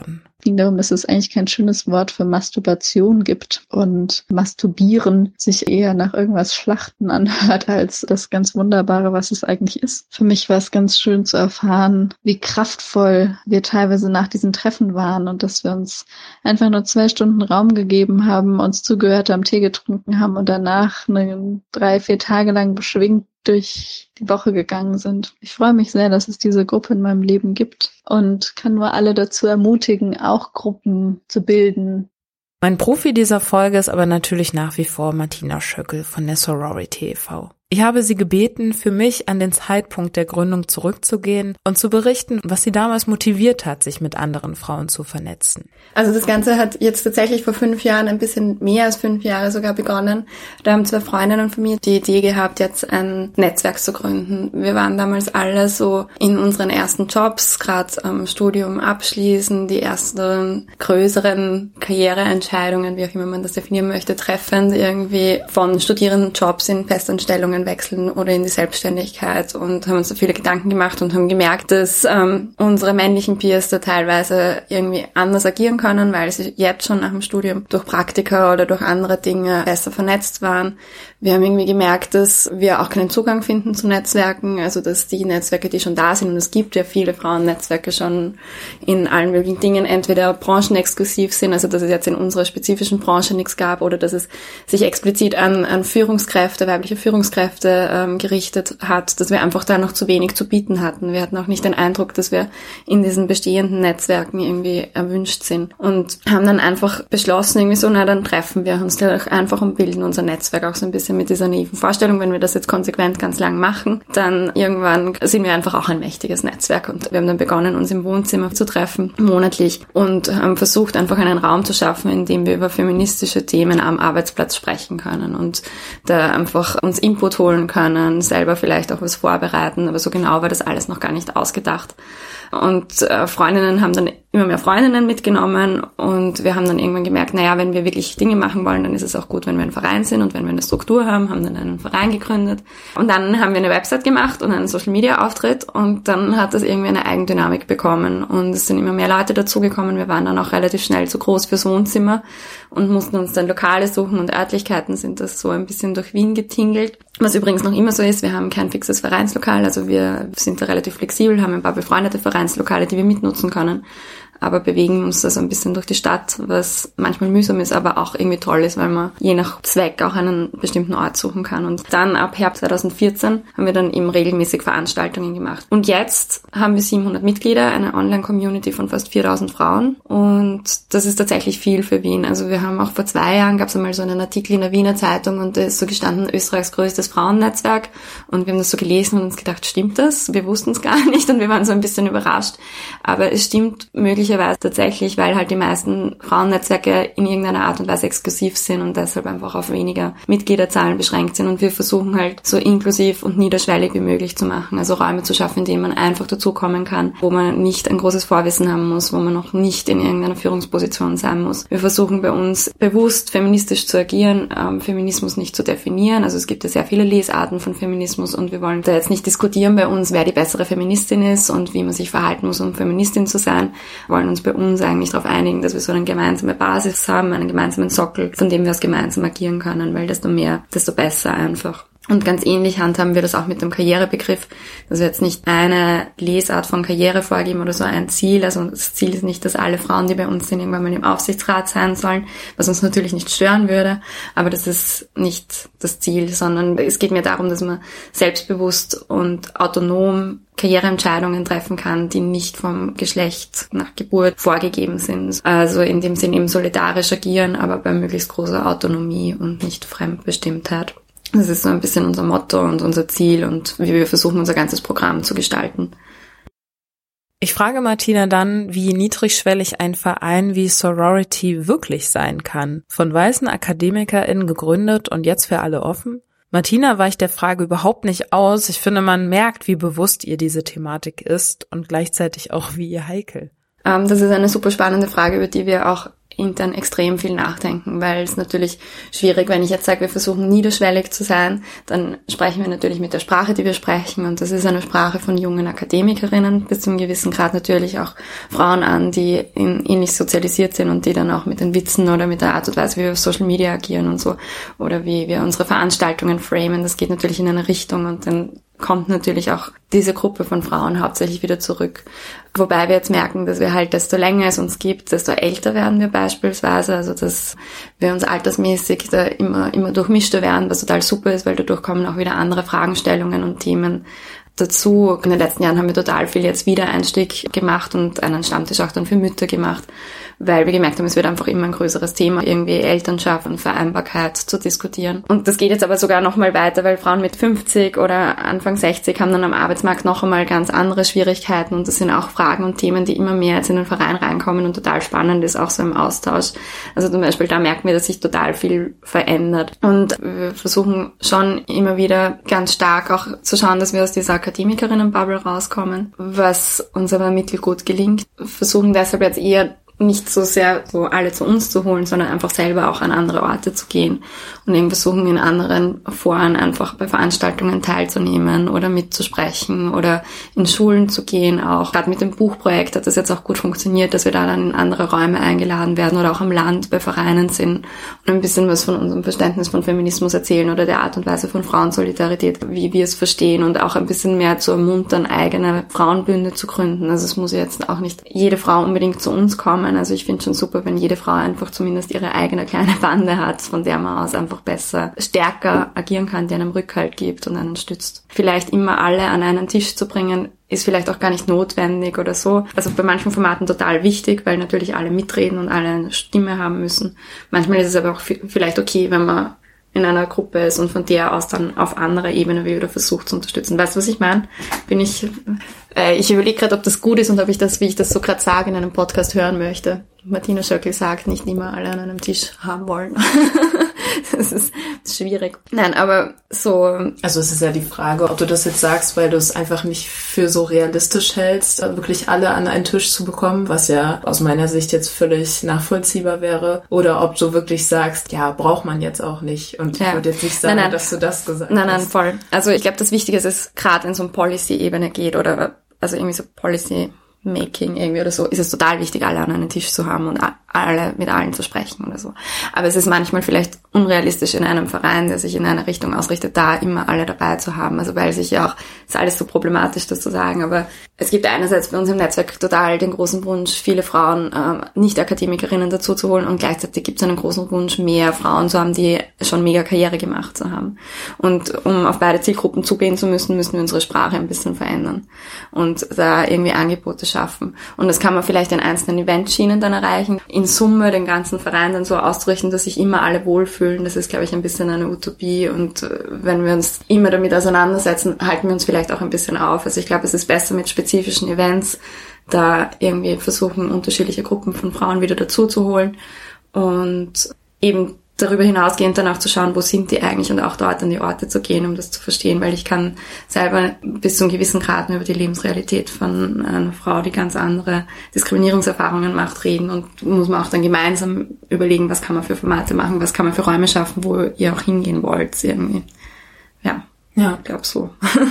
ging darum, dass es eigentlich kein schönes Wort für Masturbation gibt und Masturbieren sich eher nach irgendwas Schlachten anhört als das ganz Wunderbare, was es eigentlich ist. Für mich war es ganz schön zu erfahren, wie kraftvoll wir teilweise nach diesen Treffen waren und dass wir uns einfach nur zwei Stunden Raum gegeben haben, uns zugehört haben, Tee getrunken haben und danach eine, drei, vier Tage lang beschwingt durch die Woche gegangen sind. Ich freue mich sehr, dass es diese Gruppe in meinem Leben gibt und kann nur alle dazu ermutigen, auch Gruppen zu bilden. Mein Profi dieser Folge ist aber natürlich nach wie vor Martina Schöckel von der Sorority e V Ich habe sie gebeten, für mich an den Zeitpunkt der Gründung zurückzugehen und zu berichten, was sie damals motiviert hat, sich mit anderen Frauen zu vernetzen. Also das Ganze hat jetzt tatsächlich vor fünf Jahren, ein bisschen mehr als fünf Jahre sogar begonnen. Da haben zwei Freundinnen von mir die Idee gehabt, jetzt ein Netzwerk zu gründen. Wir waren damals alle so in unseren ersten Jobs, gerade am Studium abschließen, die ersten größeren Karriereentscheidungen, wie auch immer man das definieren möchte, treffend irgendwie von Studierendenjobs in Festanstellungen wechseln oder in die Selbstständigkeit und haben uns da viele Gedanken gemacht und haben gemerkt, dass ähm, unsere männlichen Peers da teilweise irgendwie anders agieren können, weil sie jetzt schon nach dem Studium durch Praktika oder durch andere Dinge besser vernetzt waren. Wir haben irgendwie gemerkt, dass wir auch keinen Zugang finden zu Netzwerken, also dass die Netzwerke, die schon da sind, und es gibt ja viele Frauennetzwerke schon in allen möglichen Dingen, entweder branchenexklusiv sind, also dass es jetzt in unserer spezifischen Branche nichts gab oder dass es sich explizit an, an Führungskräfte, weibliche Führungskräfte ähm, gerichtet hat, dass wir einfach da noch zu wenig zu bieten hatten. Wir hatten auch nicht den Eindruck, dass wir in diesen bestehenden Netzwerken irgendwie erwünscht sind und haben dann einfach beschlossen, irgendwie so, na dann treffen wir uns gleich einfach und bilden unser Netzwerk auch so ein bisschen mit dieser naiven Vorstellung, wenn wir das jetzt konsequent ganz lang machen, dann irgendwann sind wir einfach auch ein mächtiges Netzwerk und wir haben dann begonnen, uns im Wohnzimmer zu treffen, monatlich, und haben versucht, einfach einen Raum zu schaffen, in dem wir über feministische Themen am Arbeitsplatz sprechen können und da einfach uns Input holen können, selber vielleicht auch was vorbereiten, aber so genau war das alles noch gar nicht ausgedacht. Und äh, Freundinnen haben dann immer mehr Freundinnen mitgenommen und wir haben dann irgendwann gemerkt, naja, wenn wir wirklich Dinge machen wollen, dann ist es auch gut, wenn wir ein Verein sind und wenn wir eine Struktur haben, haben dann einen Verein gegründet. Und dann haben wir eine Website gemacht und einen Social-Media-Auftritt und dann hat das irgendwie eine Eigendynamik bekommen und es sind immer mehr Leute dazugekommen. Wir waren dann auch relativ schnell zu groß fürs Wohnzimmer und mussten uns dann Lokale suchen und Örtlichkeiten, sind das so ein bisschen durch Wien getingelt. Was übrigens noch immer so ist, wir haben kein fixes Vereinslokal, also wir sind da relativ flexibel, haben ein paar befreundete Vereinslokale, die wir mitnutzen können, aber bewegen uns da so ein bisschen durch die Stadt, was manchmal mühsam ist, aber auch irgendwie toll ist, weil man je nach Zweck auch einen bestimmten Ort suchen kann. Und dann ab Herbst zweitausendvierzehn haben wir dann eben regelmäßig Veranstaltungen gemacht. Und jetzt haben wir siebenhundert Mitglieder, eine Online-Community von fast viertausend Frauen und das ist tatsächlich viel für Wien. Also wir haben auch vor zwei Jahren, gab es einmal so einen Artikel in der Wiener Zeitung und da ist so gestanden, Österreichs größtes Frauennetzwerk, und wir haben das so gelesen und uns gedacht, stimmt das? Wir wussten es gar nicht und wir waren so ein bisschen überrascht. Aber es stimmt möglicherweise tatsächlich, weil halt die meisten Frauennetzwerke in irgendeiner Art und Weise exklusiv sind und deshalb einfach auf weniger Mitgliederzahlen beschränkt sind und wir versuchen halt so inklusiv und niederschwellig wie möglich zu machen, also Räume zu schaffen, in denen man einfach dazukommen kann, wo man nicht ein großes Vorwissen haben muss, wo man noch nicht in irgendeiner Führungsposition sein muss. Wir versuchen bei uns bewusst feministisch zu agieren, ähm, Feminismus nicht zu definieren, also es gibt ja sehr viele Lesarten von Feminismus und wir wollen da jetzt nicht diskutieren bei uns, wer die bessere Feministin ist und wie man sich verhalten muss, um Feministin zu sein. Wir wollen uns bei uns eigentlich darauf einigen, dass wir so eine gemeinsame Basis haben, einen gemeinsamen Sockel, von dem wir aus gemeinsam agieren können, weil desto mehr, desto besser einfach. Und ganz ähnlich handhaben wir das auch mit dem Karrierebegriff, dass wir jetzt nicht eine Lesart von Karriere vorgeben oder so ein Ziel. Also das Ziel ist nicht, dass alle Frauen, die bei uns sind, irgendwann mal im Aufsichtsrat sein sollen, was uns natürlich nicht stören würde, aber das ist nicht das Ziel, sondern es geht mir darum, dass man selbstbewusst und autonom Karriereentscheidungen treffen kann, die nicht vom Geschlecht nach Geburt vorgegeben sind. Also in dem Sinn eben solidarisch agieren, aber bei möglichst großer Autonomie und nicht Fremdbestimmtheit. Das ist so ein bisschen unser Motto und unser Ziel und wie wir versuchen, unser ganzes Programm zu gestalten. Ich frage Martina dann, wie niedrigschwellig ein Verein wie Sorority wirklich sein kann. Von weißen AkademikerInnen gegründet und jetzt für alle offen? Martina weicht der Frage überhaupt nicht aus. Ich finde, man merkt, wie bewusst ihr diese Thematik ist und gleichzeitig auch wie ihr heikel. Das ist eine super spannende Frage, über die wir auch intern extrem viel nachdenken, weil es natürlich schwierig, wenn ich jetzt sage, wir versuchen niederschwellig zu sein, dann sprechen wir natürlich mit der Sprache, die wir sprechen, und das ist eine Sprache von jungen Akademikerinnen, bis zu einem gewissen Grad natürlich auch Frauen an, die in, ähnlich sozialisiert sind und die dann auch mit den Witzen oder mit der Art und Weise, wie wir auf Social Media agieren und so, oder wie wir unsere Veranstaltungen framen, das geht natürlich in eine Richtung, und dann kommt natürlich auch diese Gruppe von Frauen hauptsächlich wieder zurück. Wobei wir jetzt merken, dass wir halt, desto länger es uns gibt, desto älter werden wir beispielsweise, also dass wir uns altersmäßig da immer, immer durchmischter werden, was total super ist, weil dadurch kommen auch wieder andere Fragestellungen und Themen dazu. In den letzten Jahren haben wir total viel jetzt Wiedereinstieg gemacht und einen Stammtisch auch dann für Mütter gemacht, weil wir gemerkt haben, es wird einfach immer ein größeres Thema, irgendwie Elternschaft und Vereinbarkeit zu diskutieren. Und das geht jetzt aber sogar noch mal weiter, weil Frauen mit fünfzig oder Anfang sechzig haben dann am Arbeitsmarkt noch einmal ganz andere Schwierigkeiten, und das sind auch Fragen und Themen, die immer mehr jetzt in den Verein reinkommen und total spannend ist, auch so im Austausch. Also zum Beispiel, da merken wir, dass sich total viel verändert. Und wir versuchen schon immer wieder ganz stark auch zu schauen, dass wir aus dieser Akademikerinnen-Bubble rauskommen, was uns aber mittelgut gelingt. Wir versuchen deshalb jetzt eher nicht so sehr so alle zu uns zu holen, sondern einfach selber auch an andere Orte zu gehen und eben versuchen, in anderen Foren einfach bei Veranstaltungen teilzunehmen oder mitzusprechen oder in Schulen zu gehen auch. Gerade mit dem Buchprojekt hat das jetzt auch gut funktioniert, dass wir da dann in andere Räume eingeladen werden oder auch am Land bei Vereinen sind und ein bisschen was von unserem Verständnis von Feminismus erzählen oder der Art und Weise von Frauensolidarität, wie wir es verstehen, und auch ein bisschen mehr zu ermuntern, eigene Frauenbünde zu gründen. Also es muss jetzt auch nicht jede Frau unbedingt zu uns kommen. Also ich finde schon super, wenn jede Frau einfach zumindest ihre eigene kleine Bande hat, von der man aus einfach besser, stärker agieren kann, die einem Rückhalt gibt und einen stützt. Vielleicht immer alle an einen Tisch zu bringen, ist vielleicht auch gar nicht notwendig oder so. Also bei manchen Formaten total wichtig, weil natürlich alle mitreden und alle eine Stimme haben müssen. Manchmal ist es aber auch vielleicht okay, wenn man in einer Gruppe ist und von der aus dann auf anderer Ebene wieder versucht zu unterstützen. Weißt du, was ich meine? Bin ich, äh, ich überlege gerade, ob das gut ist und ob ich das, wie ich das so gerade sage, in einem Podcast hören möchte. Martina Schöckl sagt, nicht immer alle an einem Tisch haben wollen. Das ist schwierig. Nein, aber so... Also es ist ja die Frage, ob du das jetzt sagst, weil du es einfach nicht für so realistisch hältst, wirklich alle an einen Tisch zu bekommen, was ja aus meiner Sicht jetzt völlig nachvollziehbar wäre, oder ob du wirklich sagst, ja, braucht man jetzt auch nicht. Und ja. Ich würde jetzt nicht sagen, nein, nein. dass du das gesagt nein, hast. Nein, nein, voll. Also ich glaube, das Wichtige ist, dass es gerade in so eine Policy-Ebene geht oder also irgendwie so Policy... Making irgendwie oder so, ist es total wichtig, alle an einen Tisch zu haben und alle mit allen zu sprechen oder so. Aber es ist manchmal vielleicht unrealistisch in einem Verein, der sich in eine Richtung ausrichtet, da immer alle dabei zu haben. Also weil sich ja auch, ist alles so problematisch, das zu sagen, aber es gibt einerseits bei uns im Netzwerk total den großen Wunsch, viele Frauen, äh, Nicht-Akademikerinnen dazu zu holen, und gleichzeitig gibt es einen großen Wunsch, mehr Frauen zu haben, die schon mega Karriere gemacht zu haben. Und um auf beide Zielgruppen zugehen zu müssen, müssen wir unsere Sprache ein bisschen verändern und da irgendwie Angebote schaffen. Und das kann man vielleicht in einzelnen Eventschienen dann erreichen. In Summe den ganzen Verein dann so auszurichten, dass sich immer alle wohlfühlen, das ist, glaube ich, ein bisschen eine Utopie, und äh, wenn wir uns immer damit auseinandersetzen, halten wir uns vielleicht auch ein bisschen auf. Also ich glaube, es ist besser mit spezifischen Events, da irgendwie versuchen, unterschiedliche Gruppen von Frauen wieder dazu zu holen und eben darüber hinausgehend dann auch zu schauen, wo sind die eigentlich, und auch dort an die Orte zu gehen, um das zu verstehen, weil ich kann selber bis zu einem gewissen Grad nur über die Lebensrealität von einer Frau, die ganz andere Diskriminierungserfahrungen macht, reden, und muss man auch dann gemeinsam überlegen, was kann man für Formate machen, was kann man für Räume schaffen, wo ihr auch hingehen wollt irgendwie. Ja, ja. Ich glaube so.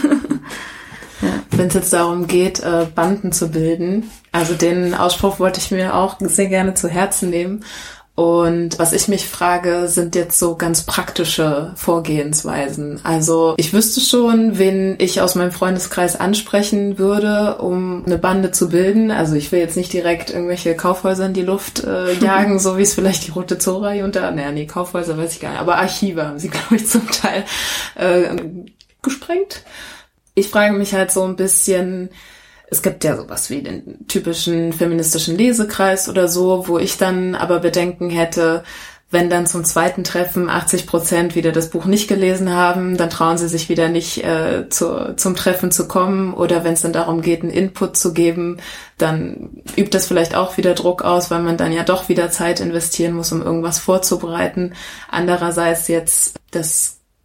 Ja. Wenn es jetzt darum geht, Banden zu bilden, also den Ausspruch wollte ich mir auch sehr gerne zu Herzen nehmen. Und was ich mich frage, sind jetzt so ganz praktische Vorgehensweisen. Also ich wüsste schon, wen ich aus meinem Freundeskreis ansprechen würde, um eine Bande zu bilden. Also ich will jetzt nicht direkt irgendwelche Kaufhäuser in die Luft äh, jagen, so wie es vielleicht die Rote Zora hier unter... Naja, nee, Kaufhäuser weiß ich gar nicht. Aber Archive haben sie, glaube ich, zum Teil äh, gesprengt. Ich frage mich halt so ein bisschen... Es gibt ja sowas wie den typischen feministischen Lesekreis oder so, wo ich dann aber Bedenken hätte, wenn dann zum zweiten Treffen achtzig Prozent wieder das Buch nicht gelesen haben, dann trauen sie sich wieder nicht äh, zu, zum Treffen zu kommen, oder wenn es dann darum geht, einen Input zu geben, dann übt das vielleicht auch wieder Druck aus, weil man dann ja doch wieder Zeit investieren muss, um irgendwas vorzubereiten. Andererseits jetzt das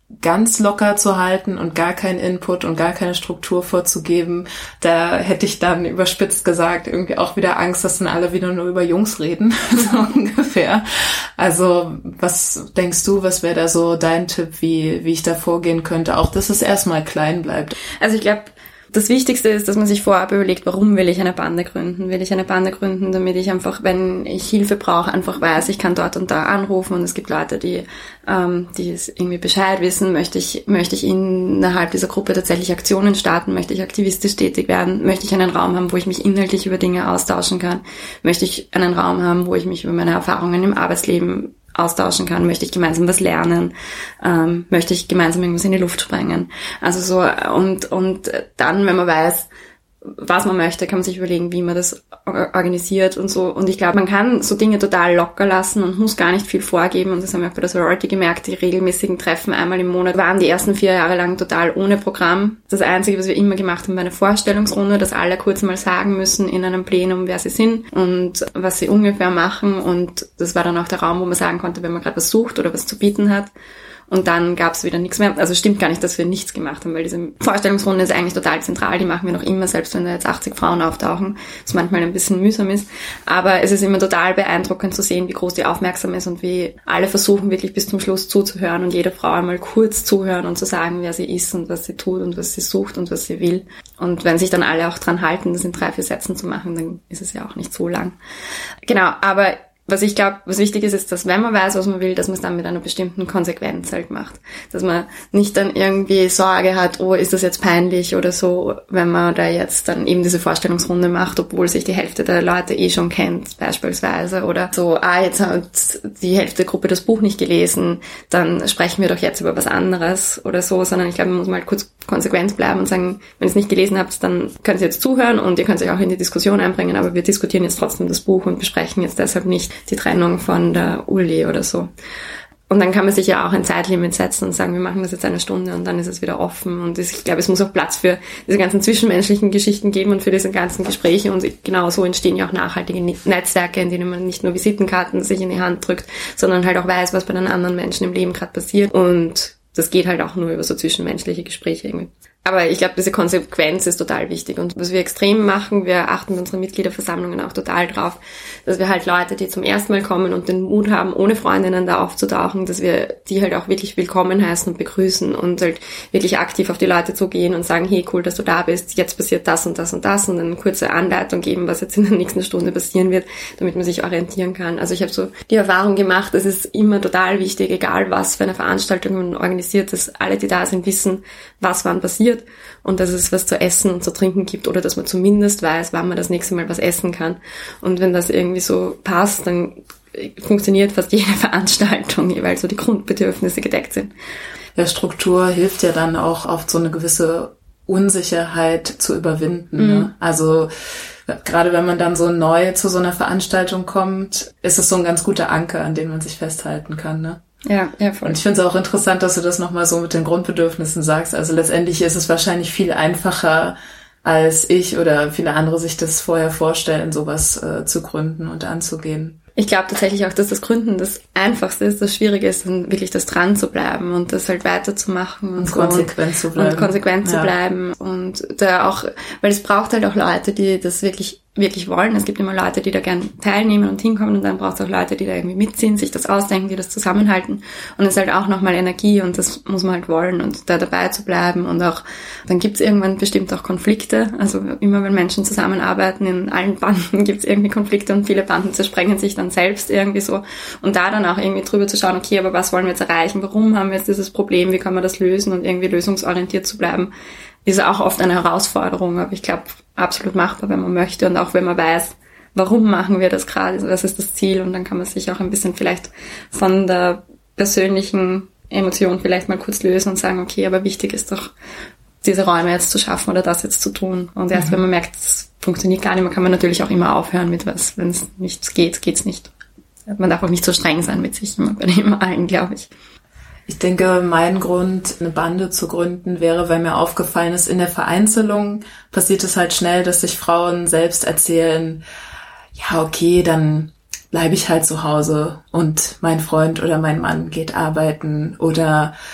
ganz locker zu halten und gar keinen Input und gar keine Struktur vorzugeben, da hätte ich dann überspitzt gesagt irgendwie auch wieder Angst, dass dann alle wieder nur über Jungs reden, so ungefähr. Also was denkst du, was wäre da so dein Tipp, wie wie ich da vorgehen könnte, auch dass es erstmal klein bleibt? Also ich glaube, das Wichtigste ist, dass man sich vorab überlegt, warum will ich eine Bande gründen? Will ich eine Bande gründen, damit ich einfach, wenn ich Hilfe brauche, einfach weiß, ich kann dort und da anrufen und es gibt Leute, die ähm, die es irgendwie Bescheid wissen. Möchte ich möchte ich innerhalb dieser Gruppe tatsächlich Aktionen starten? Möchte ich aktivistisch tätig werden? Möchte ich einen Raum haben, wo ich mich inhaltlich über Dinge austauschen kann? Möchte ich einen Raum haben, wo ich mich über meine Erfahrungen im Arbeitsleben austauschen kann, möchte ich gemeinsam was lernen, ähm, möchte ich gemeinsam irgendwas in die Luft sprengen. Also so, und, und dann, wenn man weiß, was man möchte, kann man sich überlegen, wie man das organisiert und so. Und ich glaube, man kann so Dinge total locker lassen und muss gar nicht viel vorgeben. Und das haben wir auch bei der Sorority gemerkt, die regelmäßigen Treffen einmal im Monat waren die ersten vier Jahre lang total ohne Programm. Das Einzige, was wir immer gemacht haben, war eine Vorstellungsrunde, dass alle kurz mal sagen müssen in einem Plenum, wer sie sind und was sie ungefähr machen. Und das war dann auch der Raum, wo man sagen konnte, wenn man gerade was sucht oder was zu bieten hat. Und dann gab es wieder nichts mehr. Also stimmt gar nicht, dass wir nichts gemacht haben, weil diese Vorstellungsrunde ist eigentlich total zentral. Die machen wir noch immer, selbst wenn da jetzt achtzig Frauen auftauchen, was manchmal ein bisschen mühsam ist. Aber es ist immer total beeindruckend zu sehen, wie groß die aufmerksam ist und wie alle versuchen, wirklich bis zum Schluss zuzuhören und jede Frau einmal kurz zuhören und zu sagen, wer sie ist und was sie tut und was sie sucht und was sie will. Und wenn sich dann alle auch dran halten, das in drei, vier Sätzen zu machen, dann ist es ja auch nicht so lang. Genau, aber was ich glaube, was wichtig ist, ist, dass wenn man weiß, was man will, dass man es dann mit einer bestimmten Konsequenz halt macht. Dass man nicht dann irgendwie Sorge hat, oh, ist das jetzt peinlich oder so, wenn man da jetzt dann eben diese Vorstellungsrunde macht, obwohl sich die Hälfte der Leute eh schon kennt, beispielsweise. Oder so, ah, jetzt hat die Hälfte der Gruppe das Buch nicht gelesen, dann sprechen wir doch jetzt über was anderes oder so, sondern ich glaube, man muss mal kurz konsequent bleiben und sagen, wenn ihr es nicht gelesen habt, dann könnt ihr jetzt zuhören und ihr könnt euch auch in die Diskussion einbringen, aber wir diskutieren jetzt trotzdem das Buch und besprechen jetzt deshalb nicht die Trennung von der Uli oder so. Und dann kann man sich ja auch ein Zeitlimit setzen und sagen, wir machen das jetzt eine Stunde und dann ist es wieder offen. Und ich glaube, es muss auch Platz für diese ganzen zwischenmenschlichen Geschichten geben und für diese ganzen Gespräche. Und genau so entstehen ja auch nachhaltige Netzwerke, in denen man nicht nur Visitenkarten sich in die Hand drückt, sondern halt auch weiß, was bei den anderen Menschen im Leben gerade passiert. Und das geht halt auch nur über so zwischenmenschliche Gespräche irgendwie. Aber ich glaube, diese Konsequenz ist total wichtig. Und was wir extrem machen, wir achten bei unseren Mitgliederversammlungen auch total drauf, dass wir halt Leute, die zum ersten Mal kommen und den Mut haben, ohne Freundinnen da aufzutauchen, dass wir die halt auch wirklich willkommen heißen und begrüßen und halt wirklich aktiv auf die Leute zugehen und sagen, hey, cool, dass du da bist, jetzt passiert das und das und das und eine kurze Anleitung geben, was jetzt in der nächsten Stunde passieren wird, damit man sich orientieren kann. Also ich habe so die Erfahrung gemacht, es ist immer total wichtig, egal was für eine Veranstaltung man organisiert, dass alle, die da sind, wissen, was wann passiert und dass es was zu essen und zu trinken gibt oder dass man zumindest weiß, wann man das nächste Mal was essen kann. Und wenn das irgendwie so passt, dann funktioniert fast jede Veranstaltung, weil so die Grundbedürfnisse gedeckt sind. Ja, Struktur hilft ja dann auch oft so eine gewisse Unsicherheit zu überwinden. Mhm. Ne? Also gerade wenn man dann so neu zu so einer Veranstaltung kommt, ist es so ein ganz guter Anker, an den man sich festhalten kann, ne? Ja, ja, voll. Und ich finde es auch interessant, dass du das nochmal so mit den Grundbedürfnissen sagst. Also letztendlich ist es wahrscheinlich viel einfacher, als ich oder viele andere sich das vorher vorstellen, sowas äh, zu gründen und anzugehen. Ich glaube tatsächlich auch, dass das Gründen das Einfachste ist. Das Schwierige ist dann wirklich das dran zu bleiben und das halt weiterzumachen. Und, und so konsequent zu bleiben. Und konsequent ja. zu bleiben. Und da auch, weil es braucht halt auch Leute, die das wirklich wirklich wollen. Es gibt immer Leute, die da gern teilnehmen und hinkommen und dann braucht es auch Leute, die da irgendwie mitziehen, sich das ausdenken, die das zusammenhalten und es ist halt auch nochmal Energie und das muss man halt wollen und da dabei zu bleiben und auch, dann gibt es irgendwann bestimmt auch Konflikte, also immer wenn Menschen zusammenarbeiten, in allen Banden gibt es irgendwie Konflikte und viele Banden zersprengen sich dann selbst irgendwie so und da dann auch irgendwie drüber zu schauen, okay, aber was wollen wir jetzt erreichen, warum haben wir jetzt dieses Problem, wie kann man das lösen und irgendwie lösungsorientiert zu bleiben, ist auch oft eine Herausforderung, aber ich glaube, absolut machbar, wenn man möchte und auch wenn man weiß, warum machen wir das gerade, was ist das Ziel und dann kann man sich auch ein bisschen vielleicht von der persönlichen Emotion vielleicht mal kurz lösen und sagen, okay, aber wichtig ist doch, diese Räume jetzt zu schaffen oder das jetzt zu tun und erst mhm. wenn man merkt, es funktioniert gar nicht mehr, kann man natürlich auch immer aufhören mit was, wenn es nicht geht, geht's nicht. Man darf auch nicht so streng sein mit sich, immer bei dem allen, glaube ich. Ich denke, mein Grund, eine Bande zu gründen, wäre, weil mir aufgefallen ist, in der Vereinzelung passiert es halt schnell, dass sich Frauen selbst erzählen, ja, okay, dann bleibe ich halt zu Hause und mein Freund oder mein Mann geht arbeiten oder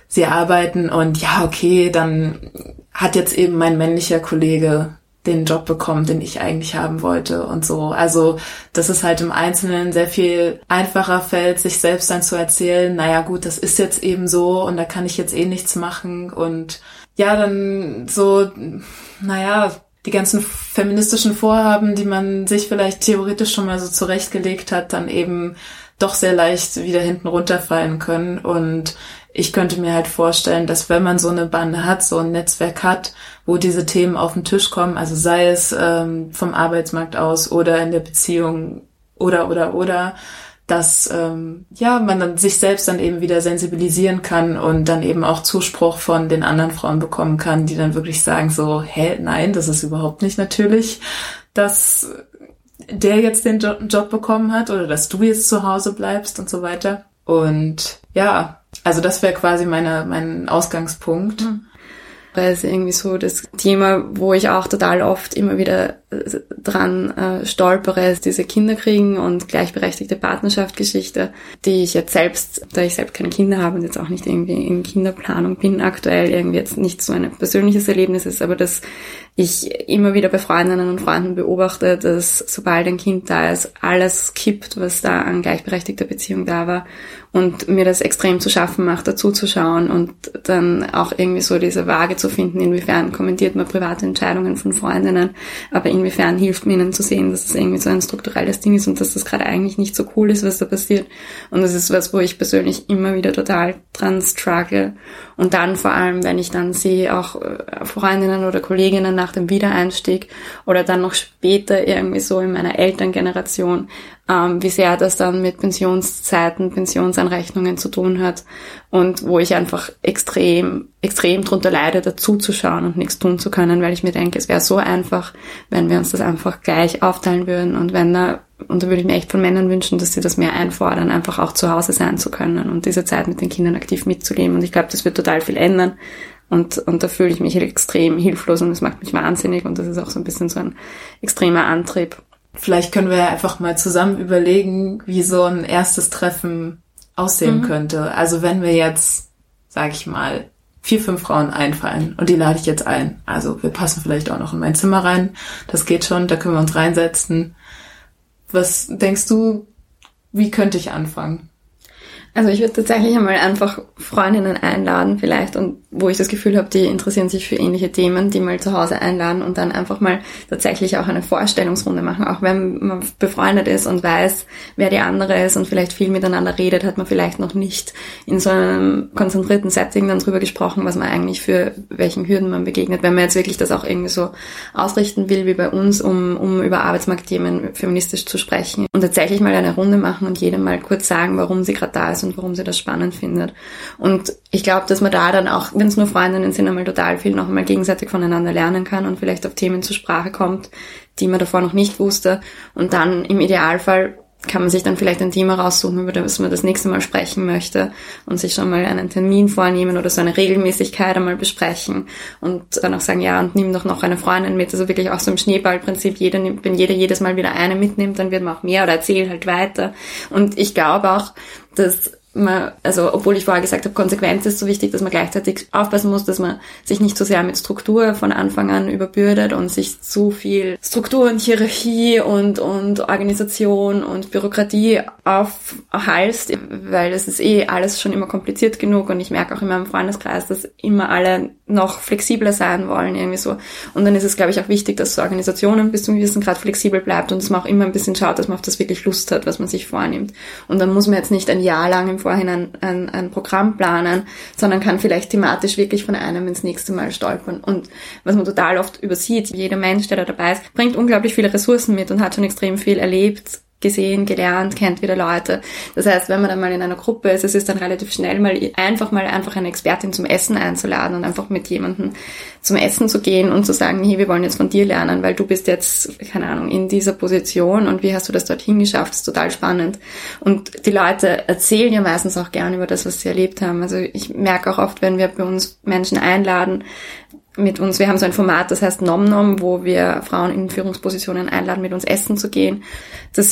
sie arbeiten und ja, okay, dann hat jetzt eben mein männlicher Kollege den Job bekommen, den ich eigentlich haben wollte und so. Also, dass es halt im Einzelnen sehr viel einfacher fällt, sich selbst dann zu erzählen, naja gut, das ist jetzt eben so und da kann ich jetzt eh nichts machen und ja, dann so, naja, die ganzen feministischen Vorhaben, die man sich vielleicht theoretisch schon mal so zurechtgelegt hat, dann eben doch sehr leicht wieder hinten runterfallen können. Und ich könnte mir halt vorstellen, dass wenn man so eine Bande hat, so ein Netzwerk hat, wo diese Themen auf den Tisch kommen, also sei es ähm, vom Arbeitsmarkt aus oder in der Beziehung oder, oder, oder, dass ähm, ja man dann sich selbst dann eben wieder sensibilisieren kann und dann eben auch Zuspruch von den anderen Frauen bekommen kann, die dann wirklich sagen so, hä, nein, das ist überhaupt nicht natürlich, dass der jetzt den jo- Job bekommen hat oder dass du jetzt zu Hause bleibst und so weiter. Und ja, also das wäre quasi meine mein Ausgangspunkt. Mhm. Das ist irgendwie so das Thema, wo ich auch total oft immer wieder dran äh, stolpere, ist diese Kinderkriegen und gleichberechtigte Partnerschaft-Geschichte, die ich jetzt selbst, da ich selbst keine Kinder habe und jetzt auch nicht irgendwie in Kinderplanung bin aktuell, irgendwie jetzt nicht so ein persönliches Erlebnis ist, aber dass ich immer wieder bei Freundinnen und Freunden beobachte, dass sobald ein Kind da ist, alles kippt, was da an gleichberechtigter Beziehung da war und mir das extrem zu schaffen macht, dazu zu schauen und dann auch irgendwie so diese Waage zu finden, inwiefern kommentiert man private Entscheidungen von Freundinnen, aber inwiefern hilft mir ihnen zu sehen, dass das irgendwie so ein strukturelles Ding ist und dass das gerade eigentlich nicht so cool ist, was da passiert. Und das ist was, wo ich persönlich immer wieder total dran struggle. Und dann vor allem, wenn ich dann sehe, auch Freundinnen oder Kolleginnen nach dem Wiedereinstieg oder dann noch später irgendwie so in meiner Elterngeneration, ähm, wie sehr das dann mit Pensionszeiten, Pensionsanrechnungen zu tun hat und wo ich einfach extrem, extrem drunter leide, dazu zu schauen und nichts tun zu können, weil ich mir denke, es wäre so einfach, wenn wir uns das einfach gleich aufteilen würden und wenn da, und da würde ich mir echt von Männern wünschen, dass sie das mehr einfordern, einfach auch zu Hause sein zu können und diese Zeit mit den Kindern aktiv mitzuleben und ich glaube, das wird total viel ändern. Und, und da fühle ich mich extrem hilflos und das macht mich wahnsinnig und das ist auch so ein bisschen so ein extremer Antrieb. Vielleicht können wir ja einfach mal zusammen überlegen, wie so ein erstes Treffen aussehen mhm. könnte. Also wenn wir jetzt, sag ich mal, vier, fünf Frauen einfallen und die lade ich jetzt ein. Also wir passen vielleicht auch noch in mein Zimmer rein. Das geht schon, da können wir uns reinsetzen. Was denkst du, wie könnte ich anfangen? Also ich würde tatsächlich einmal einfach Freundinnen einladen vielleicht und wo ich das Gefühl habe, die interessieren sich für ähnliche Themen, die mal zu Hause einladen und dann einfach mal tatsächlich auch eine Vorstellungsrunde machen. Auch wenn man befreundet ist und weiß, wer die andere ist und vielleicht viel miteinander redet, hat man vielleicht noch nicht in so einem konzentrierten Setting dann drüber gesprochen, was man eigentlich für welchen Hürden man begegnet. Wenn man jetzt wirklich das auch irgendwie so ausrichten will wie bei uns, um, um über Arbeitsmarktthemen feministisch zu sprechen und tatsächlich mal eine Runde machen und jedem mal kurz sagen, warum sie gerade da ist und warum sie das spannend findet. Und ich glaube, dass man da dann auch, wenn es nur Freundinnen sind, einmal total viel noch einmal gegenseitig voneinander lernen kann und vielleicht auf Themen zur Sprache kommt, die man davor noch nicht wusste. Und dann im Idealfall kann man sich dann vielleicht ein Thema raussuchen, über das man das nächste Mal sprechen möchte und sich schon mal einen Termin vornehmen oder so eine Regelmäßigkeit einmal besprechen und dann auch sagen, ja, und nimm doch noch eine Freundin mit. Also wirklich auch so im Schneeballprinzip, jeder nimmt, wenn jeder jedes Mal wieder eine mitnimmt, dann wird man auch mehr oder erzählt halt weiter. Und ich glaube auch, dass man, also obwohl ich vorher gesagt habe, Konsequenz ist so wichtig, dass man gleichzeitig aufpassen muss, dass man sich nicht so sehr mit Struktur von Anfang an überbürdet und sich zu viel Struktur und Hierarchie und und Organisation und Bürokratie aufhalst, weil es ist eh alles schon immer kompliziert genug und ich merke auch in meinem Freundeskreis, dass immer alle noch flexibler sein wollen, irgendwie so. Und dann ist es, glaube ich, auch wichtig, dass so Organisationen bis zum gewissen Grad flexibel bleibt und dass man auch immer ein bisschen schaut, dass man auf das wirklich Lust hat, was man sich vornimmt. Und dann muss man jetzt nicht ein Jahr lang im Vorhinein ein, ein Programm planen, sondern kann vielleicht thematisch wirklich von einem ins nächste Mal stolpern. Und was man total oft übersieht, jeder Mensch, der da dabei ist, bringt unglaublich viele Ressourcen mit und hat schon extrem viel erlebt, gesehen, gelernt, kennt wieder Leute. Das heißt, wenn man dann mal in einer Gruppe ist, es ist dann relativ schnell mal einfach mal einfach eine Expertin zum Essen einzuladen und einfach mit jemandem zum Essen zu gehen und zu sagen, hey, wir wollen jetzt von dir lernen, weil du bist jetzt, keine Ahnung, in dieser Position und wie hast du das dorthin geschafft? Das ist total spannend. Und die Leute erzählen ja meistens auch gern über das, was sie erlebt haben. Also ich merke auch oft, wenn wir bei uns Menschen einladen, mit uns, wir haben so ein Format, das heißt Nom Nom, wo wir Frauen in Führungspositionen einladen, mit uns essen zu gehen, dass sich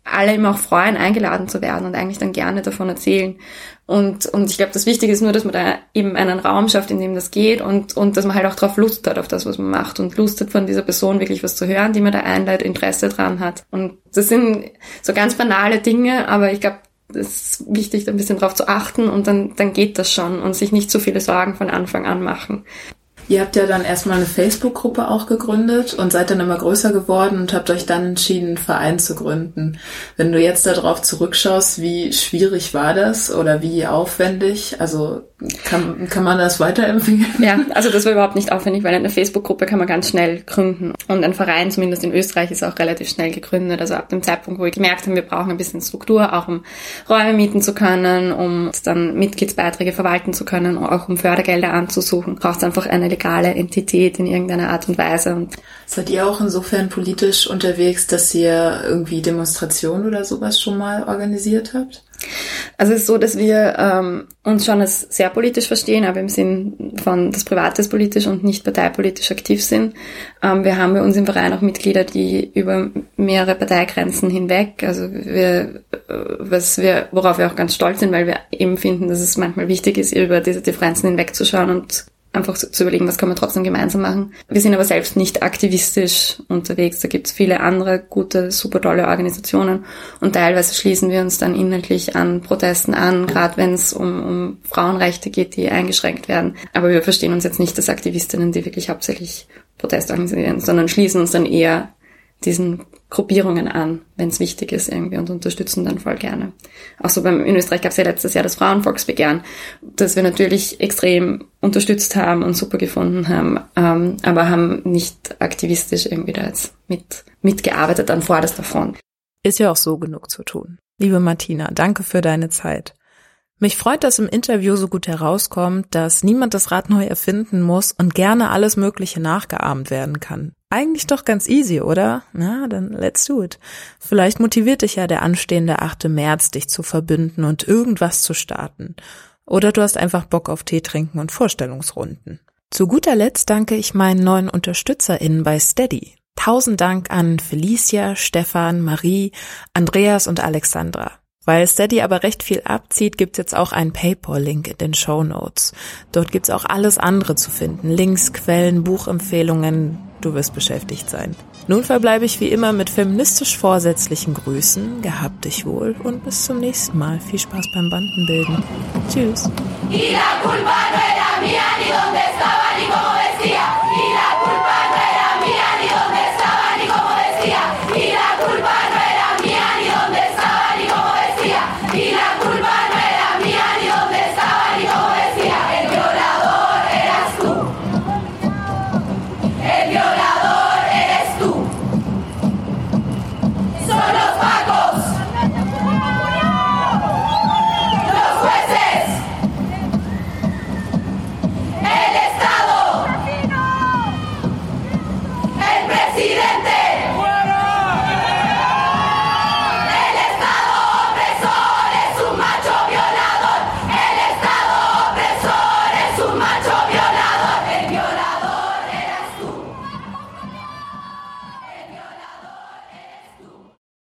alle immer auch freuen, eingeladen zu werden und eigentlich dann gerne davon erzählen. Und, und ich glaube, das Wichtige ist nur, dass man da eben einen Raum schafft, in dem das geht und, und dass man halt auch drauf Lust hat, auf das, was man macht und Lust hat, von dieser Person wirklich was zu hören, die man da einlädt, Interesse dran hat. Und das sind so ganz banale Dinge, aber ich glaube, es ist wichtig, da ein bisschen drauf zu achten und dann, dann geht das schon und sich nicht so viele Sorgen von Anfang an machen. Ihr habt ja dann erstmal eine Facebook-Gruppe auch gegründet und seid dann immer größer geworden und habt euch dann entschieden, einen Verein zu gründen. Wenn du jetzt darauf zurückschaust, wie schwierig war das oder wie aufwendig? Also kann, kann man das weiterempfehlen? Ja, also das war überhaupt nicht aufwendig, weil eine Facebook-Gruppe kann man ganz schnell gründen. Und ein Verein, zumindest in Österreich, ist auch relativ schnell gegründet. Also ab dem Zeitpunkt, wo wir gemerkt haben, wir brauchen ein bisschen Struktur, auch um Räume mieten zu können, um dann Mitgliedsbeiträge verwalten zu können, auch um Fördergelder anzusuchen, braucht es einfach eine legale Entität in irgendeiner Art und Weise. Und seid ihr auch insofern politisch unterwegs, dass ihr irgendwie Demonstrationen oder sowas schon mal organisiert habt? Also es ist so, dass wir ähm, uns schon als sehr politisch verstehen, aber im Sinn von das Private ist politisch und nicht parteipolitisch aktiv sind. Ähm, wir haben bei uns im Verein auch Mitglieder, die über mehrere Parteigrenzen hinweg, also wir, was wir, worauf wir auch ganz stolz sind, weil wir eben finden, dass es manchmal wichtig ist, über diese Differenzen hinwegzuschauen und einfach zu überlegen, was kann man trotzdem gemeinsam machen. Wir sind aber selbst nicht aktivistisch unterwegs. Da gibt es viele andere gute, super tolle Organisationen und teilweise schließen wir uns dann inhaltlich an Protesten an, gerade wenn es um, um Frauenrechte geht, die eingeschränkt werden. Aber wir verstehen uns jetzt nicht als Aktivistinnen, die wirklich hauptsächlich Proteste organisieren, sondern schließen uns dann eher diesen Gruppierungen an, wenn es wichtig ist irgendwie und unterstützen dann voll gerne. Auch so beim, in Österreich gab es ja letztes Jahr das Frauenvolksbegehren, das wir natürlich extrem unterstützt haben und super gefunden haben, ähm, aber haben nicht aktivistisch irgendwie da jetzt mit, mitgearbeitet an vorderster Front. Ist ja auch so genug zu tun. Liebe Martina, danke für deine Zeit. Mich freut, dass im Interview so gut herauskommt, dass niemand das Rad neu erfinden muss und gerne alles Mögliche nachgeahmt werden kann. Eigentlich doch ganz easy, oder? Na, dann let's do it. Vielleicht motiviert dich ja der anstehende achte März, dich zu verbünden und irgendwas zu starten. Oder du hast einfach Bock auf Tee trinken und Vorstellungsrunden. Zu guter Letzt danke ich meinen neuen UnterstützerInnen bei Steady. Tausend Dank an Felicia, Stefan, Marie, Andreas und Alexandra. Weil Steady aber recht viel abzieht, gibt's jetzt auch einen PayPal-Link in den Shownotes. Dort gibt's auch alles andere zu finden. Links, Quellen, Buchempfehlungen. Du wirst beschäftigt sein. Nun verbleibe ich wie immer mit feministisch vorsätzlichen Grüßen. Gehabt dich wohl und bis zum nächsten Mal. Viel Spaß beim Bandenbilden. Tschüss.